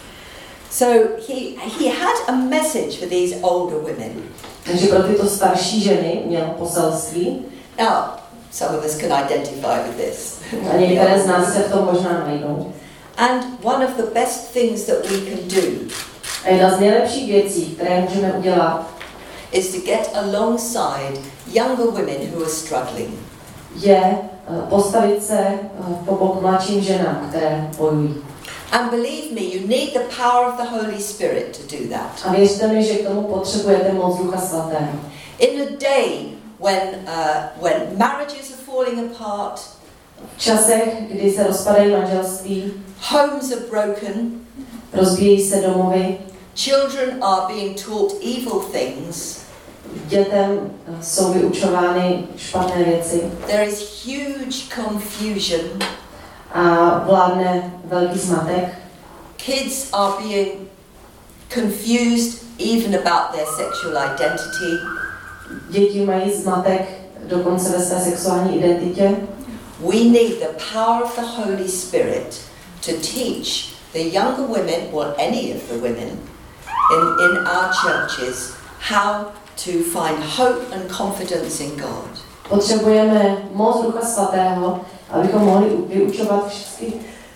So he had a message for these older women. Takže pro tyto starší ženy měl poselství. Now, some of us can identify with this. A některé z nás se v tom možná najdou. And one of the best things that we can do a jedna z nejlepších věcí, které můžeme udělat, is to get alongside younger women who are struggling. Je postavit se po bok mladším ženám, které bojují. And believe me, you need the power of the Holy Spirit to do that. A věřte mi, že k tomu potřebujete moc Ducha Svatého. In a day when marriages are falling apart, v časech, kdy se rozpadají manželství, homes are broken, rozbíjejí se domovy, children are being taught evil things, dětem jsou vyučovány špatné věci. There is huge confusion. A vládne velký zmatek. Kids are being confused even about their sexual identity. Děti mají zmatek dokonce ve své sexuální identitě. We need the power of the Holy Spirit to teach the younger women, or any of the women in our churches, how to find hope and confidence in God. Potřebujeme moc Ducha Svatého, abychom mohli vyučovat všechny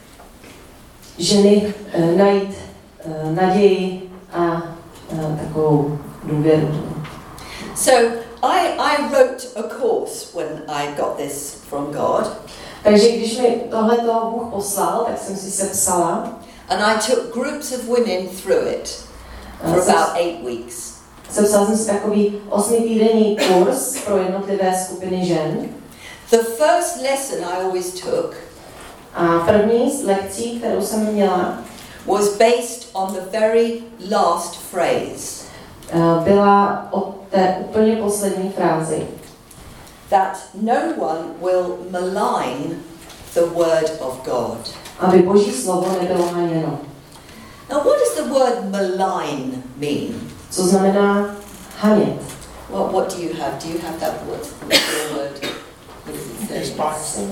ženy najít naději a takovou důvěru. So I wrote a course when I got this from God. Takže když mi tohleto Bůh poslal, tak jsem si sepsala. And I took groups of women through it for about 8 weeks. Sepsala jsem si takový 8týdenní kurz pro jednotlivé skupiny žen. The first lesson I always took a první z lekcí, kterou jsem měla, was based on the very last phrase. Byla o té úplně poslední frázi. That no one will malign the word of God. Aby Boží slovo nebylo haněno. Now what does the word malign mean? Co znamená hanět? What do you have? Do you have that word? What does it say?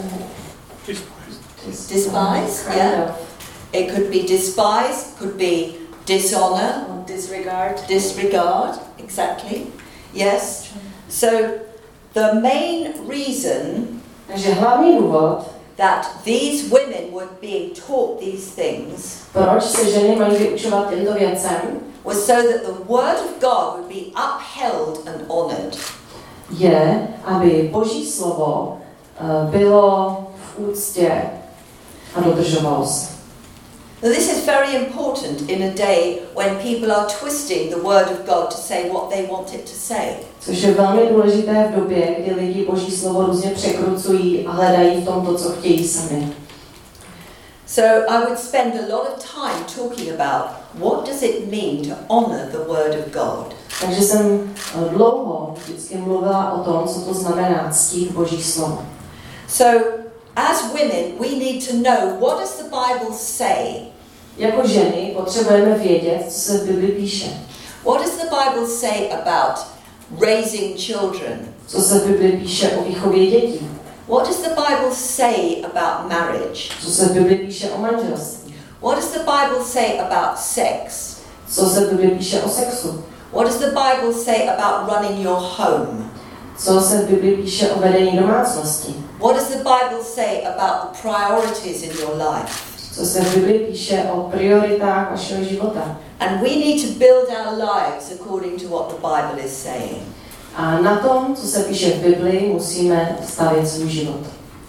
Despise? Yeah. It could be despise, could be dishonor, disregard. Disregard, exactly. Yes. So the main reason Takže hlavní důvod, that these women were being taught these things, proč se ženy mají vyučovat těmto věcem, was so that the word of God would be upheld and honored. Je, aby Boží slovo bylo v úctě a dodržovalo se. Now this is very important in a day when people are twisting the word of God to say what they want it to say. Což je velmi důležité v době, kdy lidi Boží slovo různě překrucují a hledají v tom to, co chtějí sami. So I would spend a lot of time talking about what does it mean to honor the word of God? Takže jsem dlouho vždycky mluvila o tom, co to znamená ctít Boží slovo. So, as women, we need to know, what does the Bible say? Jako ženy potřebujeme vědět, co se v Bibli píše. What does the Bible say about raising children? Co se v Bibli píše o výchově dětí. What does the Bible say about marriage? Co se v Bibli píše o manželství. What does the Bible say about sex? Co se v Bibli píše o sexu. What does the Bible say about running your home? Co se v Bibli píše o vedení domácnosti. What does the Bible say about the priorities in your life? Co se v Bibli píše o prioritách vašeho života. And we need to build our lives according to what the Bible is saying. A na tom, co se píše v Bibli, musíme stavět svůj život.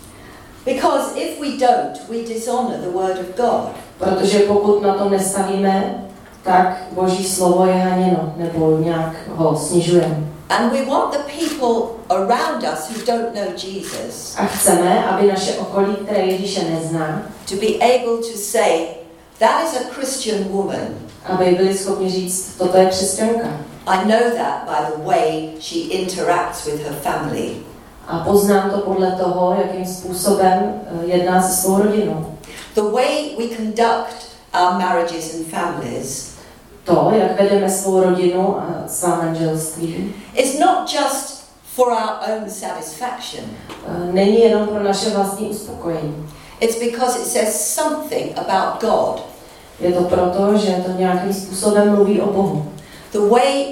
Because if we don't, we dishonor the word of God. Protože pokud na tom nestavíme, tak Boží slovo je haněno, nebo nějak ho snižujeme. And we want the people around us who don't know Jesus A chceme, aby naše okolí, které Ježíše nezná, to be able to say, that is a Christian woman. aby byli schopni říct, toto je křesťanka. I know that by the way she interacts with her family. A poznám to podle toho, jakým způsobem jedná se svou rodinou. The way we conduct our marriages and families To, jak vedeme svou rodinu a svá manželství, is not just for our own satisfaction. Není jenom pro naše vlastní uspokojení. It's because it says something about God. Je to proto, že to nějakým způsobem mluví o Bohu. The way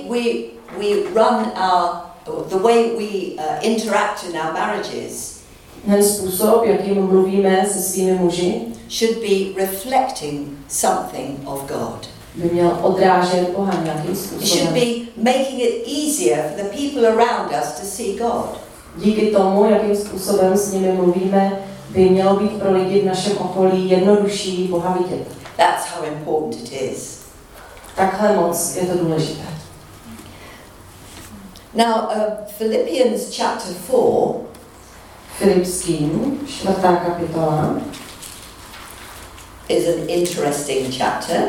we run the way we interact in our marriages Ten způsob, jakým mluvíme se svými muži, should be reflecting something of God. by měl odrážet Boha nějakým It should způsobem. be making it easier for the people around us to see God. Díky tomu, jakým způsobem s nimi mluvíme, by mělo být pro lidi v našem okolí jednodušší Boha vidět. That's how important it is. Takhle moc je to důležité. Now, Philippians chapter 4 Filipským, 4. kapitola, is an interesting chapter.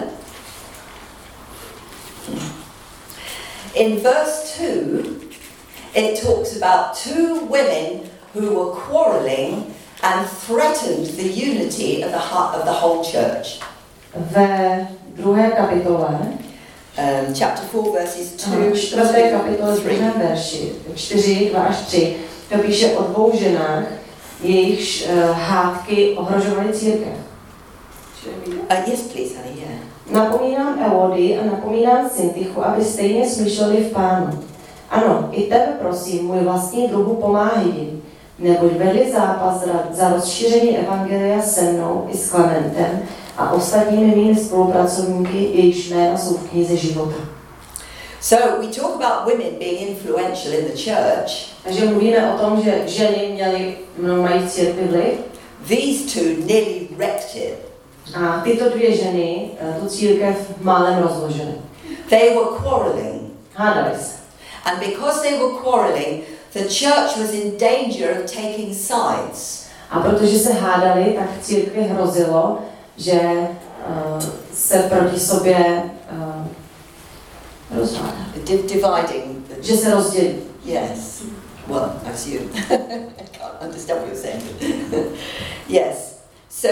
In verse 2, it talks about two women who were quarreling and threatened the unity of the whole church. Ve 2. kapitole, Chapter 4, verses 2, 4. kapitole, 3. 2. verši, 4, 2 až 3, to píše o dvou ženách, jejichž hádky ohrožovaly církev. Yes, please, honey, yeah. Napomínám Eody a napomínám Syntychu, aby stejně smýšleli v Pánu. Ano, i tebe prosím, můj vlastní druhu, pomáhej jim, neboť vedli zápas za rozšíření evangelia se mnou i s Klementem a ostatními mými spolupracovníky, jejichž jména jsou v knize života. So we talk about women being influential in the church. Takže mluvíme o tom, že ženy mají v církvi vliv. These two nearly wrecked it. A tyto dvě ženy tu církev málem rozložily. They were quarreling. Hádali se. And because they were quarreling, the church was in danger of taking sides. A protože se hádali, tak církvi hrozilo, že se proti sobě rozvádá. Dividing. Že se rozdělí. Yes. Well, I assume. I can't understand what you're saying. Yes. So,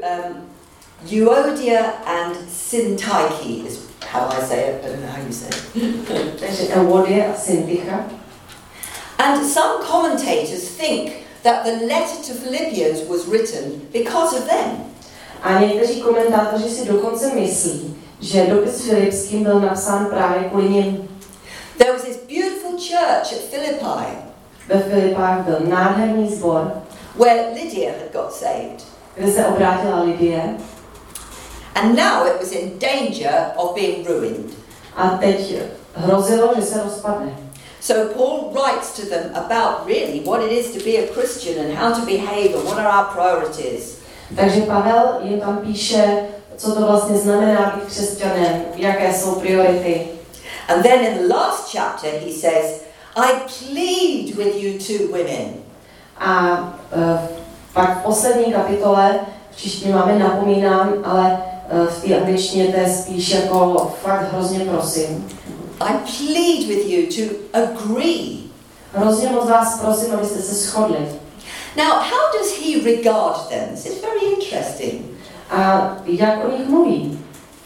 Euodia and Syntyche is how I say it. I don't know how you say it. Takže Eudie a Syntycha. And some commentators think that the letter to Philippians was written because of them. A někteří komentátoři si dokonce myslí, že dopis Filipským byl napsán právě kvůli nim. There was this beautiful church at Philippi. Ve Filipách byl nádherný sbor, where Lydia had got saved. kde se obrátila Lidie. And now it was in danger of being ruined. A teď hrozilo, že se rozpadne. So Paul writes to them about really what it is to be a Christian and how to behave and what are our priorities. Takže Pavel jim tam píše, co to vlastně znamená být křesťanem, jaké jsou priority. And then in the last chapter he says, I plead with you two women. A pak v poslední kapitole, v češtině máme napomínám, ale v té angličtině to je spíš jako fakt hrozně prosím. I plead with you to agree. Hrozně moc vás prosím, abyste se shodli. Now, how does he regard them? This is very interesting. A jak o nich mluví?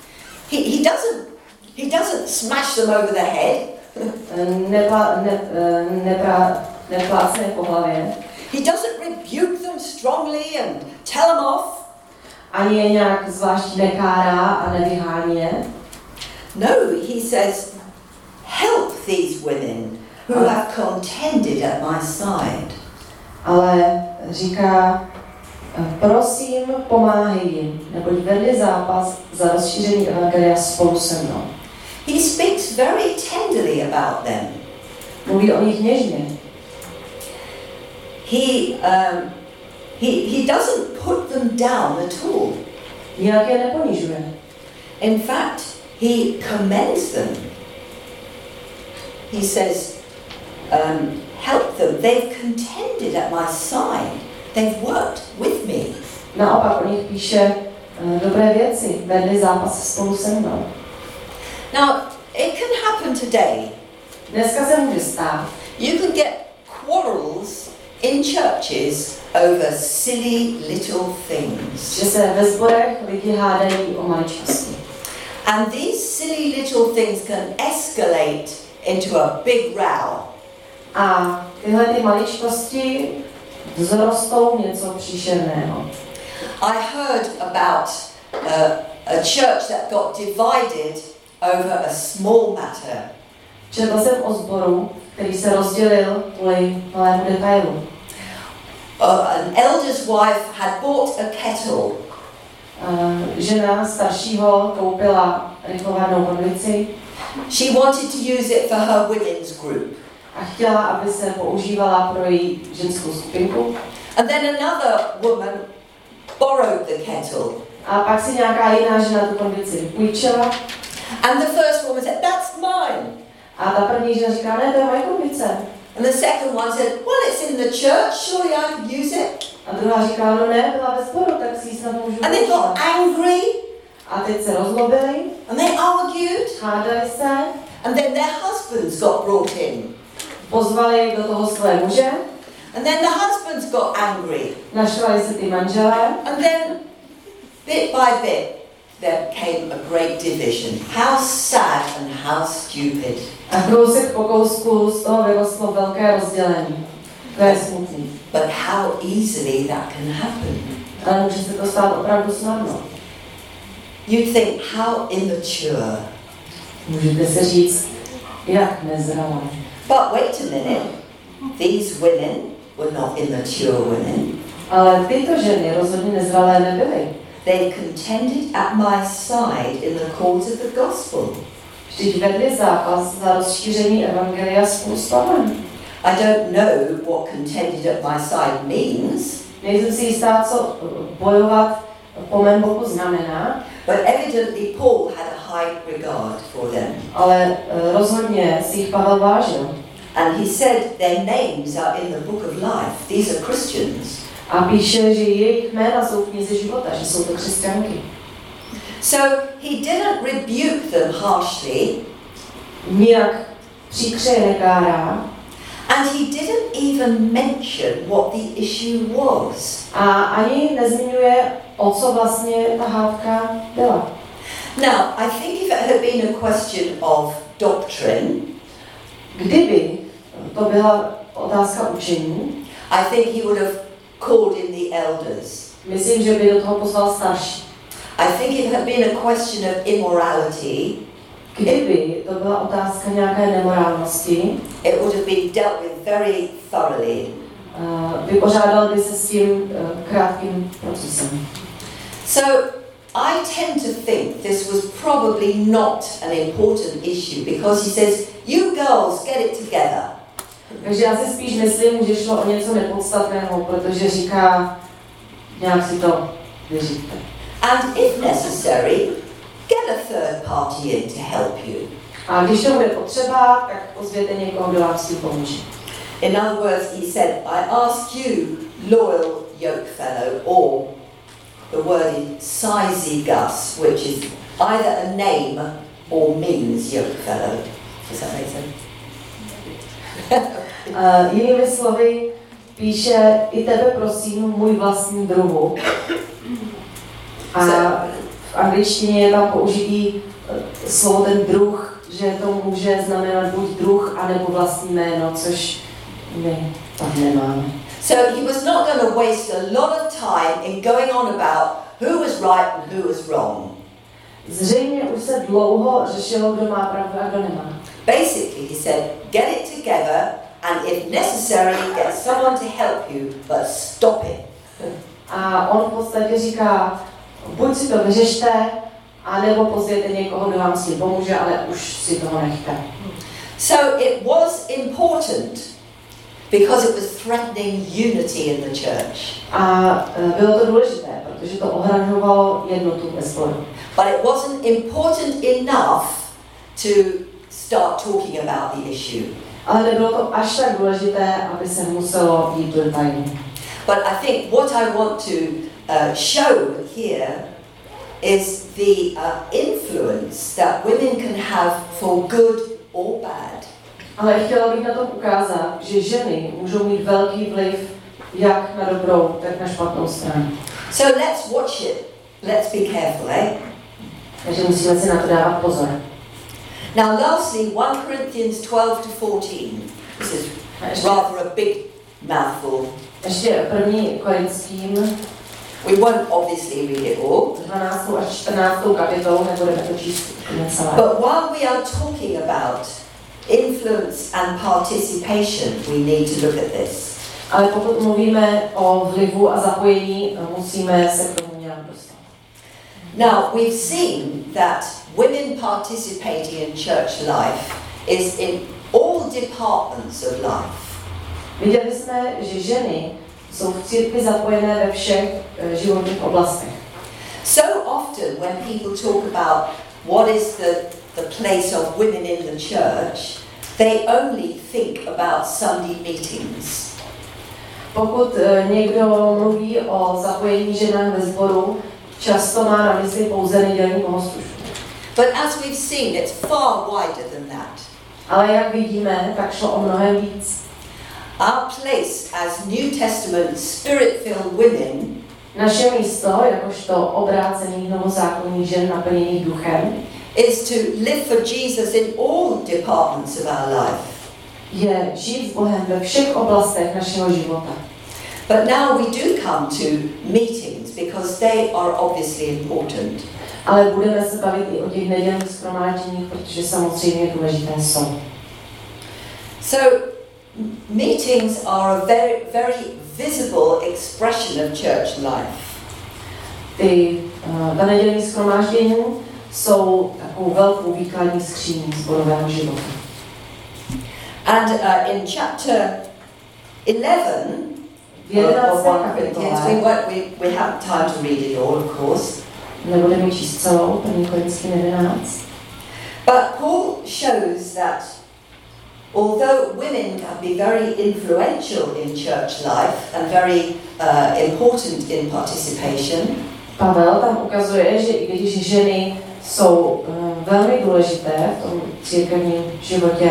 He doesn't smash them over the head. Neplácne po hlavě. He doesn't rebuke them strongly and tell them off. Ani je nějak zvlášť nekárá a nevyhání je. No, he says, help these women who have contended at my side. Ale říká, prosím, pomáhej jim, neboť vedli zápas za rozšíření evangelia spolu se mnou. He speaks very tenderly about them. Mluví o nich něžně. He doesn't put them down at all. Nijak je neponižuje. In fact, he commends them. He says, help them. They've contended at my side. They've worked with me. Naopak o nich píše dobré věci, vedli zápas spolu se mnou. Now, it can happen today. Dneska se může stát. You can get quarrels in churches over silly little things. Že se ve sborech lidi hádají o maličkosti. And these silly little things can escalate into a big row. A tyhle ty maličkosti vzrostou něco příšerného. I heard about a church that got divided over a small matter. Četl jsem o sboru, který se rozdělil kvůli malému detailu. An elder's wife had bought a kettle. Žena staršího koupila rychlovarnou konvici. She wanted to use it for her women's group. A chtěla, aby se používala pro její ženskou skupinku. And then another woman borrowed the kettle. A pak si nějaká jiná žena tu konvici vypůjčila. And the first woman said, "That's mine." A ta první žena říká, ne, to je moje konvice. And the second one said, "Well, it's in the church, surely I could use it." A druhá říká, no ne, byla ve sboru, tak si ji snad můžu And they got používat. angry. A teď se rozlobili. And they argued. Hádali se. And then their husbands got brought in. Pozvali do toho své muže. And then the husbands got angry. Naštvali se ty manželé. And then, bit by bit, there came a great division. How sad and how stupid. A kousek po kousku z toho vyrostlo velké rozdělení. To je smutný. But how easily that can happen. Ale může se to stát opravdu snadno. You think, how immature. Můžete si říct, jak nezralé. But wait a minute. These women were not immature women. Ale tyto ženy rozhodně nezralé nebyly. They contended at my side in the cause of the gospel. Vždyť vedli zápas za rozšíření evangelia spolu s Pavlem. I don't know what contended at my side means. Nejsem si jistá, co bojovat po mém boku znamená. But evidently Paul had a high regard for them. Ale rozhodně si jich Pavel vážil. And he said their names are in the book of life. These are Christians. A píše, že jejich jména jsou v knize života, že jsou to křesťanky. So he didn't rebuke them harshly. Nijak příkře je nekárá. And he didn't even mention what the issue was. A ani nezmiňuje, o co vlastně ta hádka byla. Now, I think if it had been a question of doctrine, kdyby to byla otázka učení, I think he would have called in the elders. Myslím, že by do toho pozval starší. I think if it had been a question of immorality, kdyby to byla otázka nějaké nemorálnosti, it would have been dealt with very thoroughly. Vypořádal by se s tím krátkým procesem. So I tend to think this was probably not an important issue because he says, "You girls get it together." Takže já si spíš myslím, že šlo o něco nepodstatného, protože říká, nějak si to vyříďte. And if necessary, get a third party in to help you. A když to bude potřeba, tak pozvěte někoho, kdo vám s tím pomůže. In other words, he said, I ask you, loyal yoke fellow, or the word is syzygus, which is either a name or means yoke fellow. Does that make sense? Jinými slovy píše, i tebe prosím, můj vlastní druhu. A v angličtině je tam použitý slovo ten druh, že to může znamenat buď druh, anebo vlastní jméno, což my tak nemáme. So he was not going to waste a lot of time in going on about who was right and who was wrong. Zřejmě už se dlouho řešilo, kdo má pravdu a kdo nemá. Basically, he said, get it together and if necessary, get someone to help you, but stop it. A on v podstatě říká, buď si to vyřešte, anebo pozvěte někoho, kdo vám s tím pomůže, ale už si toho nechte. So it was important because it was threatening unity in the church. A bylo to důležité, protože to ohrožovalo jednotu ve sboru. But it wasn't important enough to start talking about the issue. Ale nebylo to až tak důležité, aby se muselo jít do detailů. But I think what I want to show here is the influence that women can have for good or bad. Ale chtěla bych na tom ukázat, že ženy můžou mít velký vliv jak na dobrou, tak na špatnou stranu. So let's watch it. Let's be careful, eh? Takže musíme si na to dávat pozor. Now lastly, 1 Corinthians 12 to 14. This is rather a big mouthful. Ještě 1. Korinským. We won't obviously read it all. 12. až 14. kapitolu, nebudeme to číst celé. But while we are talking about influence and participation, we need to look at this. Ale pokud mluvíme o vlivu a zapojení, musíme se k tomu nějak dostat. Now, we've seen that women participating in church life is in all departments of life. Viděli jsme, že ženy jsou v církvi zapojené ve všech životních oblastech. So often when people talk about what is the place of women in the church, they only think about Sunday meetings. Pokud někdo mluví o zapojení ženám ve sboru, často má na mysli pouze nedělní bohoslužbu. But as we've seen, it's far wider than that. Ale jak vidíme, tak šlo o mnohem víc. Our place as New Testament spirit-filled women Naše místo, jakožto obrácených novozákonních žen naplněných duchem, is to live for Jesus in all departments of our life. Je žít s Bohem ve všech oblastech našeho života. But now we do come to meetings because they are obviously important. Ale budeme se bavit i o těch nedělních shromážděních, protože samozřejmě důležité jsou. So meetings are a very, very visible expression of church life. Ta nedělní shromáždění jsou takovou velkou výkladní skříní sborového života. And in chapter 11 of 1 Corinthians, we have time to read it all, of course. Nebudeme číst celou, 1. Korinským 11. But Paul shows that although women can be very influential in church life and very important in participation, Pavel tam ukazuje, že i když ženy jsou velmi důležité v tom církevním životě,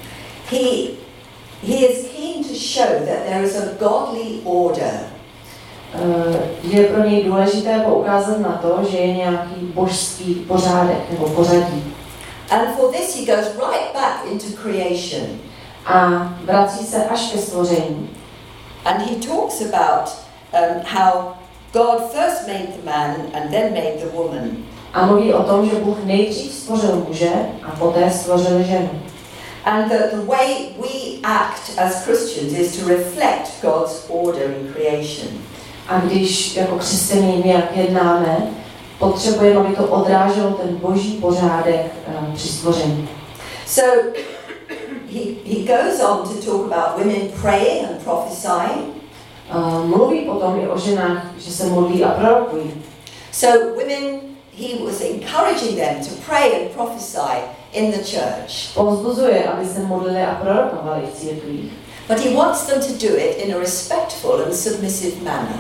he is keen to show that there is a godly order. Je pro něj důležité poukázat na to, že je nějaký božský pořádek nebo pořadí. And for this he goes right back into creation. A vrací se až ke stvoření. And he talks about how God first made the man and then made the woman. A mluví o tom, že Bůh nejdřív stvořil muže a poté stvořil ženu. And the way we act as Christians is to reflect God's order in creation. A když jako křesťané nějak jednáme, potřebujeme, aby to odráželo ten boží pořádek při stvoření. So he goes on to talk about women praying and prophesying. Mluví potom i o ženách, že se modlí a prorokují. So women, he was encouraging them to pray and prophesy in the church. Povzbuzuje, aby se modlili a prorokovali v církvích. But he wants them to do it in a respectful and submissive manner.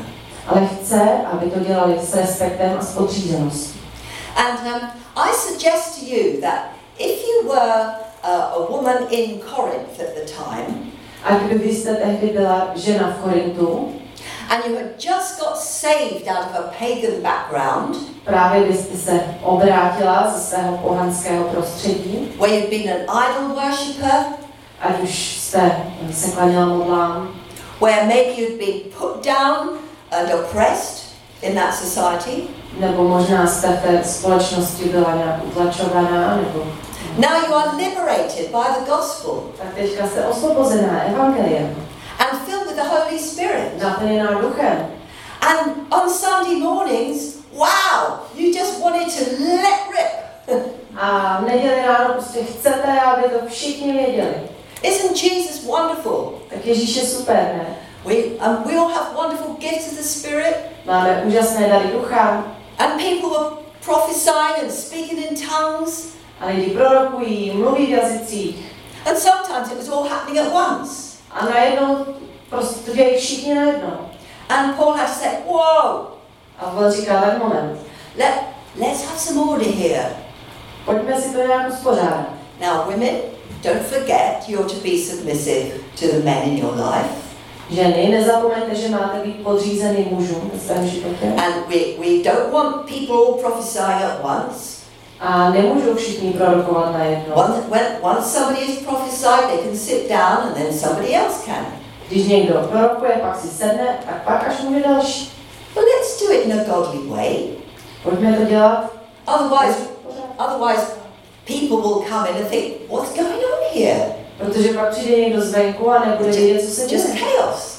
ale chce, aby to dělali s respektem a s podřízeností. And I suggest to you that if you were a woman in Corinth at the time, A kdyby jste tehdy byla žena v Korintu, and you had just got saved out of a pagan background, právě byste se obrátila ze svého pohanského prostředí, where you'd been an idol worshipper, ať už jste se klaněla modlám, where maybe you'd been put down and oppressed in that society. nebo možná jste v té společnosti byla nějak utlačovaná, nebo... Now you are liberated by the gospel Tak teďka jste osvobozená evangeliem, and filled with the Holy Spirit. naplněná duchem. And on Sunday mornings, wow, you just wanted to let rip. A v neděli ráno prostě chcete, aby to všichni věděli. Isn't Jesus wonderful? Tak Ježíš je super, ne? We all have wonderful gifts of the Spirit. Máme úžasné dary ducha. And people were prophesying and speaking in tongues. A lidi prorokují, mluví v jazycích. And sometimes it was all happening at once. A najednou prostě to dělají všichni najednou. And Paul had to say, whoa. A Pavel říkal, tak moment. Let's have some order here. Pojďme si to nějak uspořádat. Now women, don't forget you're to be submissive to the men in your life. Ženy, nezapomeňte, že máte být podřízený mužům ve svém životě. And we don't want people prophesying at once. A nemůžou všichni prorokovat najednou. Once somebody is prophesied, they can sit down and then somebody else can. Když někdo prorokuje, pak si sedne, a pak až může další. But let's do it in a godly way. Pojďme to dělat. Otherwise people will come in and think, what's going on here? Protože pak přijde někdo zvenku a nebude vědět, co se děje. Just chaos.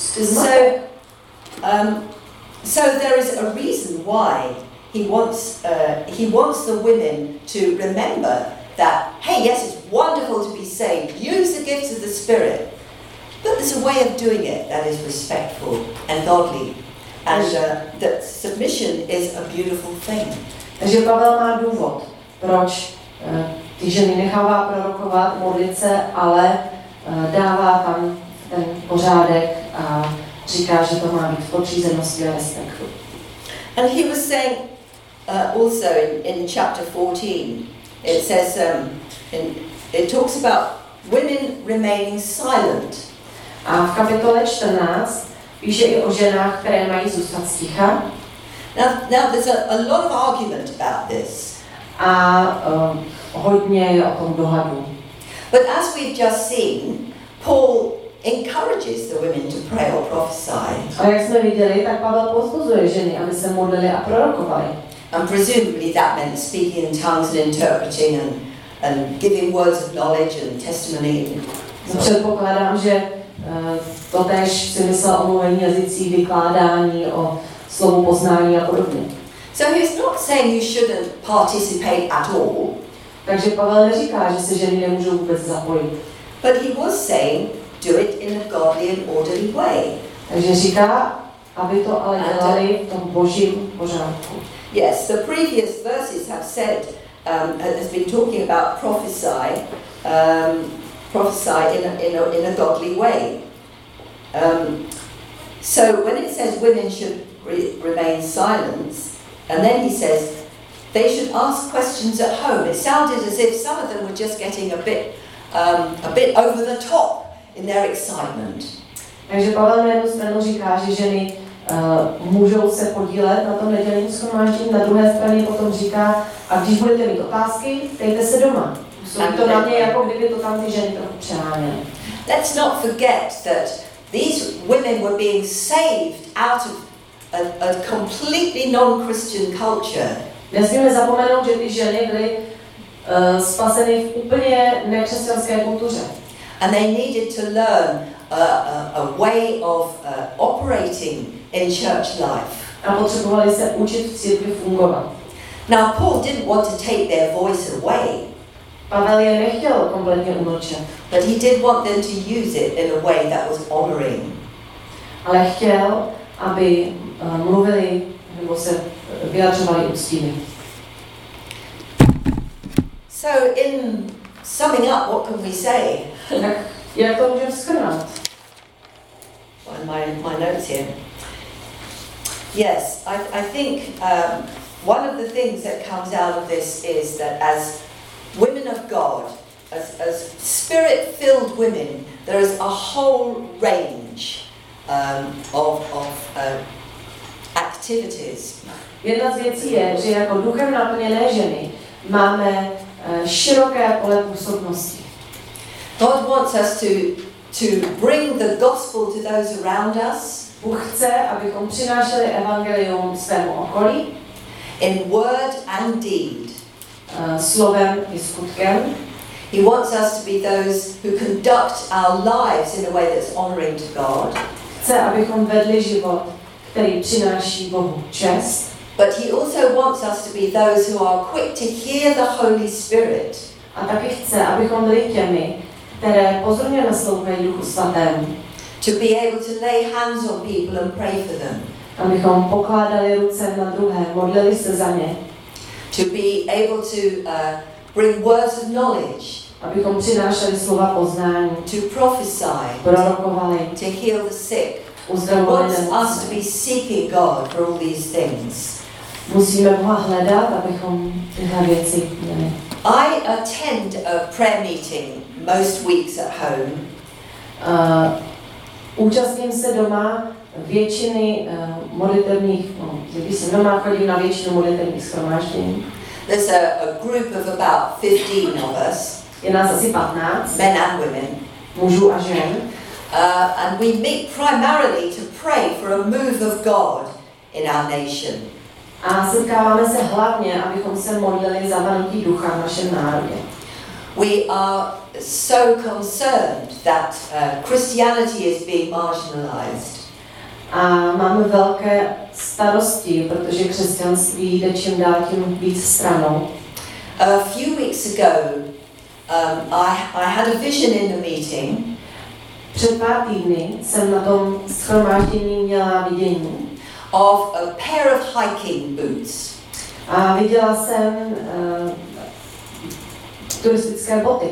So there is a reason why he wants the women to remember that, hey, yes, it's wonderful to be saved. Use the gifts of the Spirit. But there's a way of doing it that is respectful and godly. And that submission is a beautiful thing. Takže Pavel má důvod, proč ty ženy nechává prorokovat, modlit se, ale dává tam ten pořádek a říká, že to má být v podřízenosti a respektu. And he was saying also in chapter 14, it says, it talks about women remaining silent. A v kapitole 14 píše i o ženách, které mají zůstat sticha. Now there's a lot of argument about this. A hodně je o tom dohadu. But as we've just seen, Paul encourages the women to pray or prophesy. A jak jsme viděli, tak Pavel povzbuzuje ženy, aby se modlili a prorokovali. And presumably that meant speaking in tongues and interpreting and giving words of knowledge and testimony. Předpokládám, že to též si myslel o mluvení jazycích, vykládání, o slovu poznání a podobně. So he's not saying you shouldn't participate at all. Takže Pavel neříká, že se ženy nemůžou vůbec zapojit. But he was saying, do it in a godly and orderly way. Takže říká, aby to ale dělali v tom božím pořádku. Yes, the previous verses have said, has been talking about prophesy in a godly way. So when it says women should remain silent, and then he says they should ask questions at home, it sounded as if some of them were just getting a bit over the top in their excitement. Takže Pavel na jednu stranu říká, že ženy můžou se podílet na tom nedělním shromáždění, na druhé straně potom říká, a když budete mít otázky, ptejte se doma. Jsou to na mě, jako kdyby to tam ty ženy trochu přeháněly. Let's not forget that these women were being saved out of a completely non-Christian culture. Nesmíme zapomenout, že ty ženy byly spaseny v úplně nekřesťanské kultuře. And they needed to learn a way of operating in church life. A potřebovali se učit v církvi fungovat. Now Paul didn't want to take their voice away. Pavel je nechtěl kompletně umlčet. But he did want them to use it in a way that was honoring. Ale chtěl, aby mluvili nebo se vyjadřovali úctivě. So in summing up, what can we say? Tak jak to můžeme shrnout? My notes here. Yes, I think one of the things that comes out of this is that as women of God, as spirit-filled women, there is a whole range of activities. Jedna z věcí je, že jako duchem naplněné ženy máme široké pole působnosti. God wants us to bring the gospel to those around us. Bůh chce, abychom přinášeli evangelium svému okolí. In word and deed. Slovem i skutkem. He wants us to be those who conduct our lives in a way that's honoring to God. Chce, abychom vedli život, který přináší Bohu čest. But he also wants us to be those who are quick to hear the Holy Spirit. A taky chce, abychom byli těmi, které pozorně naslouchají Duchu Svatému. To be able to lay hands on people and pray for them. Abychom pokládali ruce na druhé, modlili se za ně. To be able to bring words of knowledge. Abychom přinášeli slova poznání. To prophesy. Prorokovali. To heal the sick. Uzdravovali wants nemocné. us to be seeking God for all these things. Musíme Boha hledat, abychom tyhle věci měli. I attend a prayer meeting most weeks at home. Účastním se doma většiny modlitevních, když jsem doma, chodím na většinu modlitevních shromáždění. There's a group of about 15 of us. Je nás asi 15. Men and women. Mužů a žen. And we meet primarily to pray for a move of God in our nation. A setkáváme se hlavně, abychom se modlili za vanutí ducha v našem národě. We are so concerned that Christianity is being marginalized. A máme velké starosti, protože křesťanství jde čím dál tím víc stranou. A few weeks ago, I had a vision in the meeting. Před pár týdny jsem na tom shromáždění měla vidění of a pair of hiking boots. A viděla jsem turistické boty.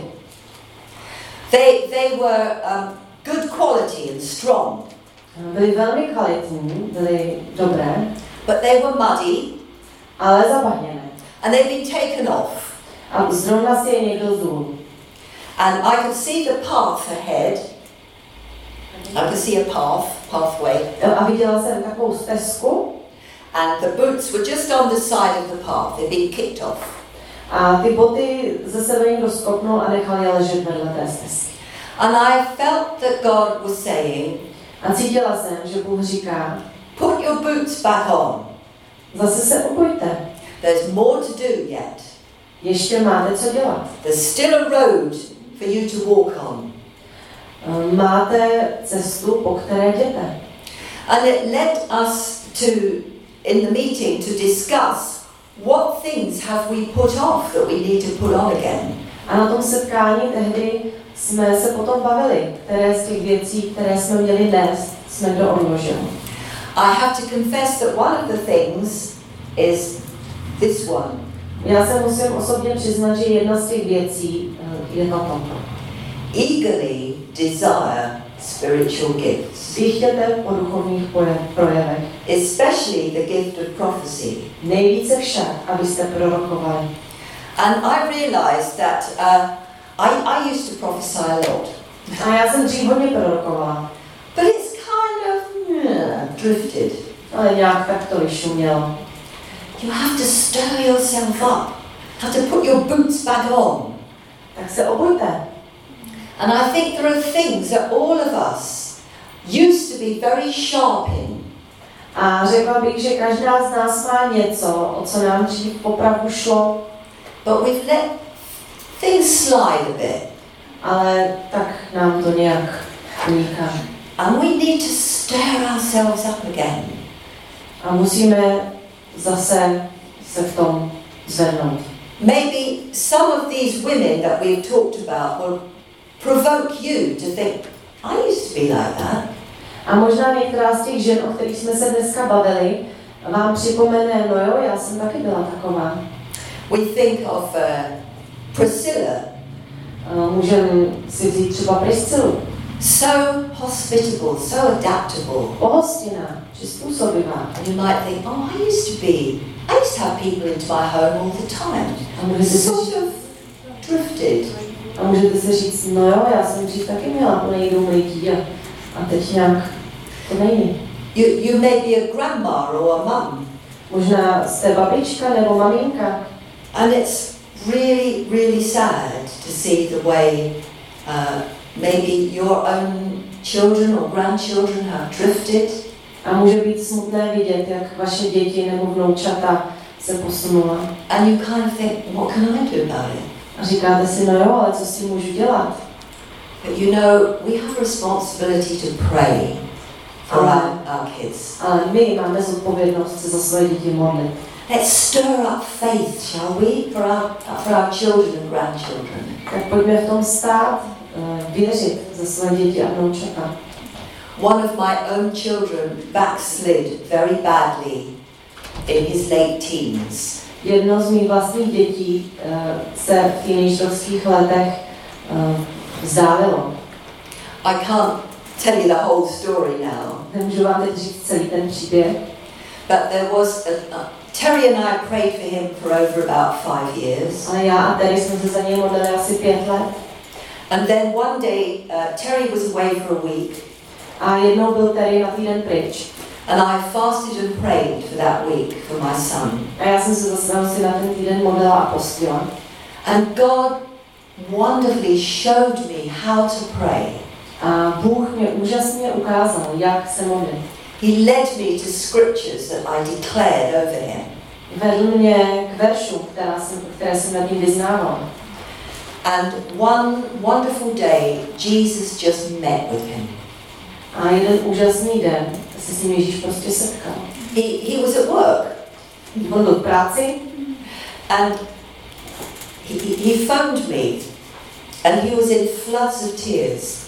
They were good quality and strong. Byly velmi kvalitní, byly dobré, but they were muddy, ale zabahněné. And they'd been taken off. A zrovna si je někdo zul. And I could see the path ahead. I could see a pathway. A viděla jsem takovou stezku. And the boots were just on the side of the path. They'd been kicked off. A ty boty ze sebe někdo skopnul a nechal je ležet vedle té stezky. And I felt that God was saying, a cítila jsem, že Bůh říká, put your boots back on. Zase se obujte. There's more to do yet. Ještě máte co dělat. There's still a road for you to walk on. Máte cestu, po které jdete. And it led us to, in the meeting, to discuss what things have we put off that we need to put on again. A na tom setkání tehdy jsme se potom bavili, které z těch věcí, které jsme měli nést, jsme kdo odložil. I have to confess that one of the things is this one. Já se musím osobně přiznat, že jedna z těch věcí je tato. Eagerly desire spiritual gifts. Chtějte po duchovních projevech. Especially the gift of prophecy. Nejvíce však, abyste prorokovali. And I realized that I used to prophesy a lot. A já jsem dřív hodně prorokovala. But it's kind of drifted. Ale nějak tak to vyšumělo. You have to stir yourself up. Have to put your boots back on. Tak se obujte. And I think there are things that all of us used to be very sharp in. A řekla bych, že každá z nás má něco, o co nám dřív opravdu šlo. But we've let things slide a bit. Ale tak nám to nějak uniká. And we need to stir ourselves up again. A musíme zase se v tom zvednout. Maybe some of these women that we've talked about will provoke you to think, I used to be like that. A možná některá z těch žen, o kterých jsme se dneska bavili, vám připomene, no jo, já jsem taky byla taková. We think of Priscilla. Můžeme si vzít třeba Priscilu. So hospitable, so adaptable. Pohostinná, přizpůsobivá. And you might think, oh, I used to have people into my home all the time. Sort of drifted. A můžete si říct, no jo, já jsem dřív taky měla plný dům lidí a teď nějak to není. You may be a grandma or a mum. Možná jste babička nebo maminka. And it's really, really sad to see the way maybe your own children or grandchildren have drifted. A může být smutné vidět, jak vaše děti nebo vnoučata se posunula. And you kind of think, what can I do about it? A říkáte si, no jo, ale co s tím můžu dělat? But you know, we have a responsibility to pray for our kids. Ale my máme zodpovědnost se za své děti modlit. Let's stir up faith, shall we, for our children and grandchildren. Tak pojďme v tom stát, věřit za své děti a vnoučata. One of my own children backslid very badly in his late teens. Jedno z mých vlastních dětí se v teenagerských letech vzdálilo. I can't tell you the whole story now. Nemůžu vám teď říct celý ten příběh. But there was Terry and I prayed for him for over about 5 years. Ale já a Terry jsme se za něj modlili asi 5 let. And then one day Terry was away for a week. A jednou byl Terry na týden pryč. And I fasted and prayed for that week for my son. A já jsem se za svého syna ten týden modlila a postila. And God wonderfully showed me how to pray. A Bůh mě úžasně ukázal, jak se modlit. He led me to scriptures that I declared over him. Vedl mě k veršům, které jsem nad ním vyznával. And one wonderful day, Jesus just met with him. A jeden úžasný den se s ním Ježíš prostě setkal. He was at work. On byl v práci. And he phoned me. And he was in floods of tears.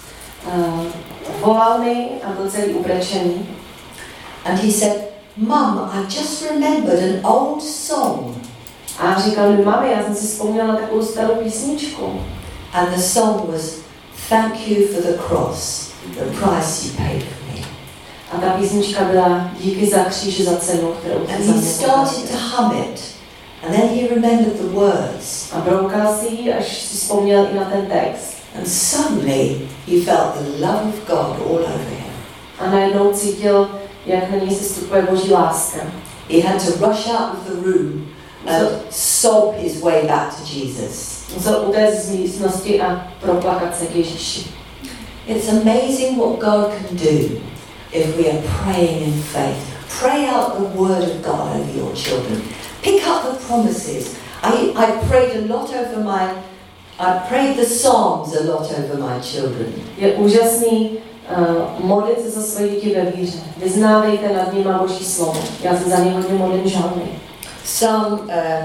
Volal mi a byl celý ubrečený. And he said, Mum, I just remembered an old song. A říkal mi, mami, já jsem si vzpomněla na takovou starou písničku. And the song was, Thank you for the cross, the price you paid for me. A ta písnička byla díky za kříž, za cenu, kterou And he started to hum it. And then he remembered the words. A broukal si ji, až si vzpomněl i na ten text. And suddenly he felt the love of God all over him. A najednou cítil, jak na něj sestupuje Boží láska. He had to rush out of the room and sob his way back to Jesus. Musel utéct z místnosti a proplakat se k Ježíši. It's amazing what God can do if we are praying in faith. Pray out the word of God over your children. Pick up the promises. I prayed a lot over I prayed the Psalms a lot over my children. Je úžasný modlit se za své děti ve víře. Vyznávejte nad nimi Boží slovo. Já se za ně hodně modlím žalmy. Psalm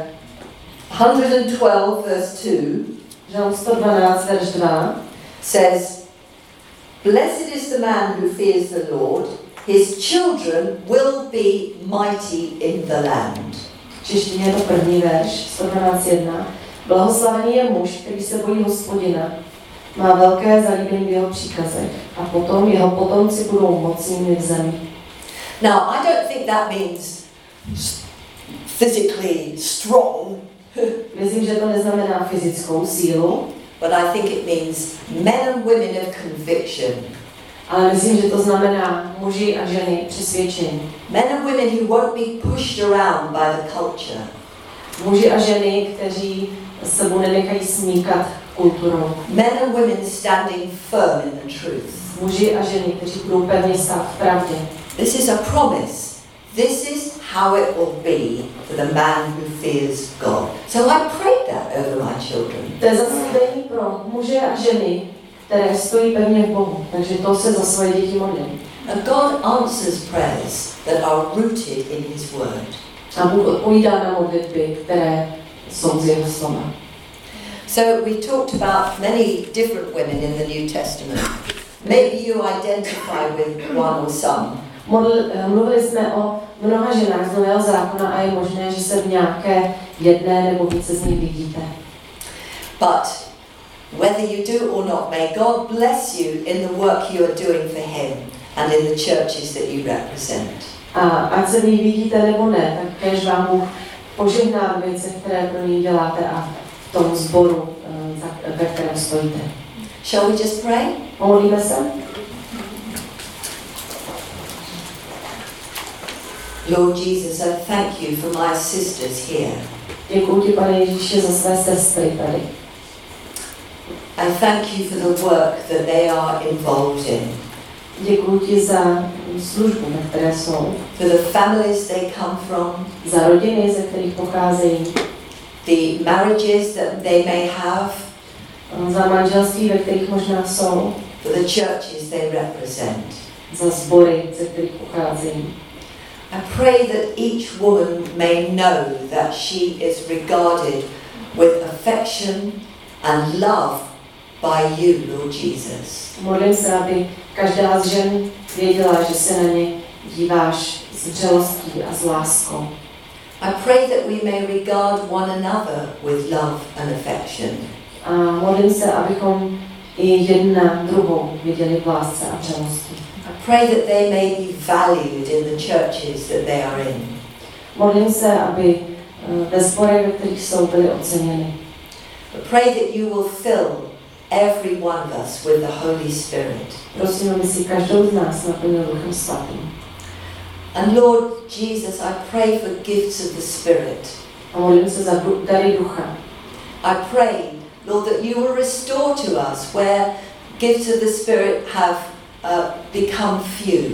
112 verse 2. Žalm 112 verš 2 says, Blessed is the man who fears the Lord. His children will be mighty in the land. V češtině je to první verš, 112:1. Blahoslavený je muž, který se bojí Hospodina. Má velké zalíbení v jeho příkazech a potom jeho potomci budou mocnými v zemi. Now, I don't think that means physically strong. Myslím, že to neznamená fyzickou sílu, but I think it means men and women of conviction. Ale myslím, že to znamená muži a ženy přesvědčení. Men and women who won't be pushed around by the culture. Muži a ženy, kteří sebou nenechají smíkat kulturou. Men and women standing firm in the truth. Muži a ženy, kteří budou pevně stát v pravdě. This is a promise. This is how it will be for the man who fears God. So I prayed that over my children. To je zaslíbení pro muže a ženy, které stojí pevně v Bohu. Takže to se za své děti modlím. And God answers prayers that are rooted in His word. A Bůh odpovídá na modlitby, které jsou z jeho slova. So we talked about many different women in the New Testament. Maybe you identify with one or some. Mluvili jsme o mnoha ženách z Nového zákona a je možné, že se v nějaké jedné nebo více z nich vidíte. But whether you do or not, may God bless you in the work you are doing for him and in the churches that you represent. A ať se v ní vidíte nebo ne, tak kéž vám Bůh požehná v věcech, které pro ní děláte a v tom sboru, ve kterém stojíte. Shall we just pray? Pomodlíme se? Lord Jesus, I thank you for my sisters here. Děkuji ti, Pane Ježíši, za své sestry tady. I thank you for the work that they are involved in. Děkuji ti za službu, ve které jsou. For the families they come from. Za rodiny, ze kterých pocházejí. The marriages that they may have. Za manželství, ve kterých možná jsou. For the churches they represent. Za sbory, ze kterých pocházejí. I pray that each woman may know that she is regarded with affection and love by you, Lord Jesus. Modlím se, aby každá z žen věděla, že se na ně díváš s vřelostí a s láskou. I pray that we may regard one another with love and affection. A modlím se, abychom i jedna druhou viděli v lásce a vřelosti. I pray that they may be valued in the churches that they are in. Modlím se, aby ve sborech, ve kterých jsou, byli oceněni. I pray that you will fill every one of us with the Holy Spirit. Prosím, aby si každou z nás naplnil Duchem Svatým. And Lord Jesus, I pray for gifts of the Spirit. A modlím se za dary ducha. I pray, Lord, that you will restore to us where gifts of the Spirit have become few.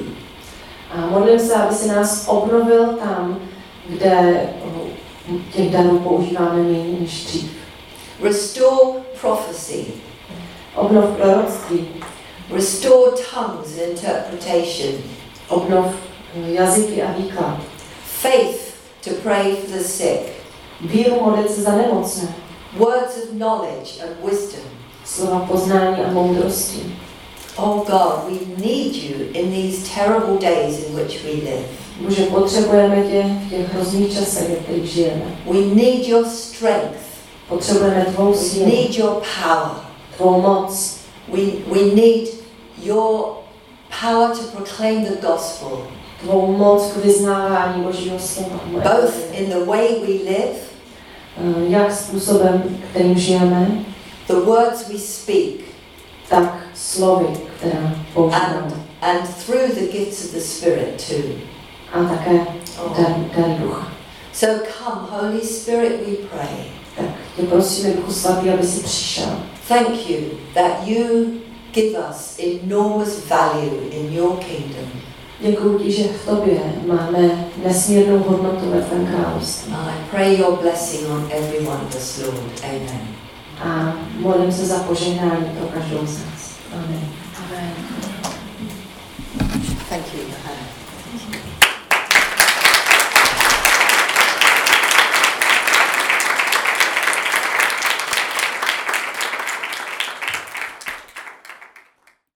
A modlím se, aby si nás obnovil tam, kde těch darů používáme méně než dřív. Restore prophecy. Obnov proroctví. Restore tongues and interpretation. Obnov jazyky a výklad. Faith to pray for the sick. Víru modlit se za nemocné. Words of knowledge and wisdom. Slova poznání a moudrosti. Oh God, we need you in these terrible days in which we live. Bože, potřebujeme tě v těch hrozných časech, ve kterých žijeme. We need your strength. Potřebujeme tvou We sílu, need your power. tvou moc. We need your power to proclaim the gospel. Tvou moc k vyznávání Božího slova. Both in the way we live, jak způsobem, kterým žijeme, the words we speak, tak slovy, která používáme. and through the gifts of the Spirit too. A také dary ducha. So come, Holy Spirit, we pray. Tak tě prosíme, Duchu Svatý, aby si přišel. Thank you that you give us enormous value in your kingdom. Děkuji ti, že v tobě máme nesmírnou hodnotu ve tvém království. I pray your blessing on every one of us, Lord. Amen. A modlím se za požehnání pro každou z nás. Amen. Thank you, Johanna.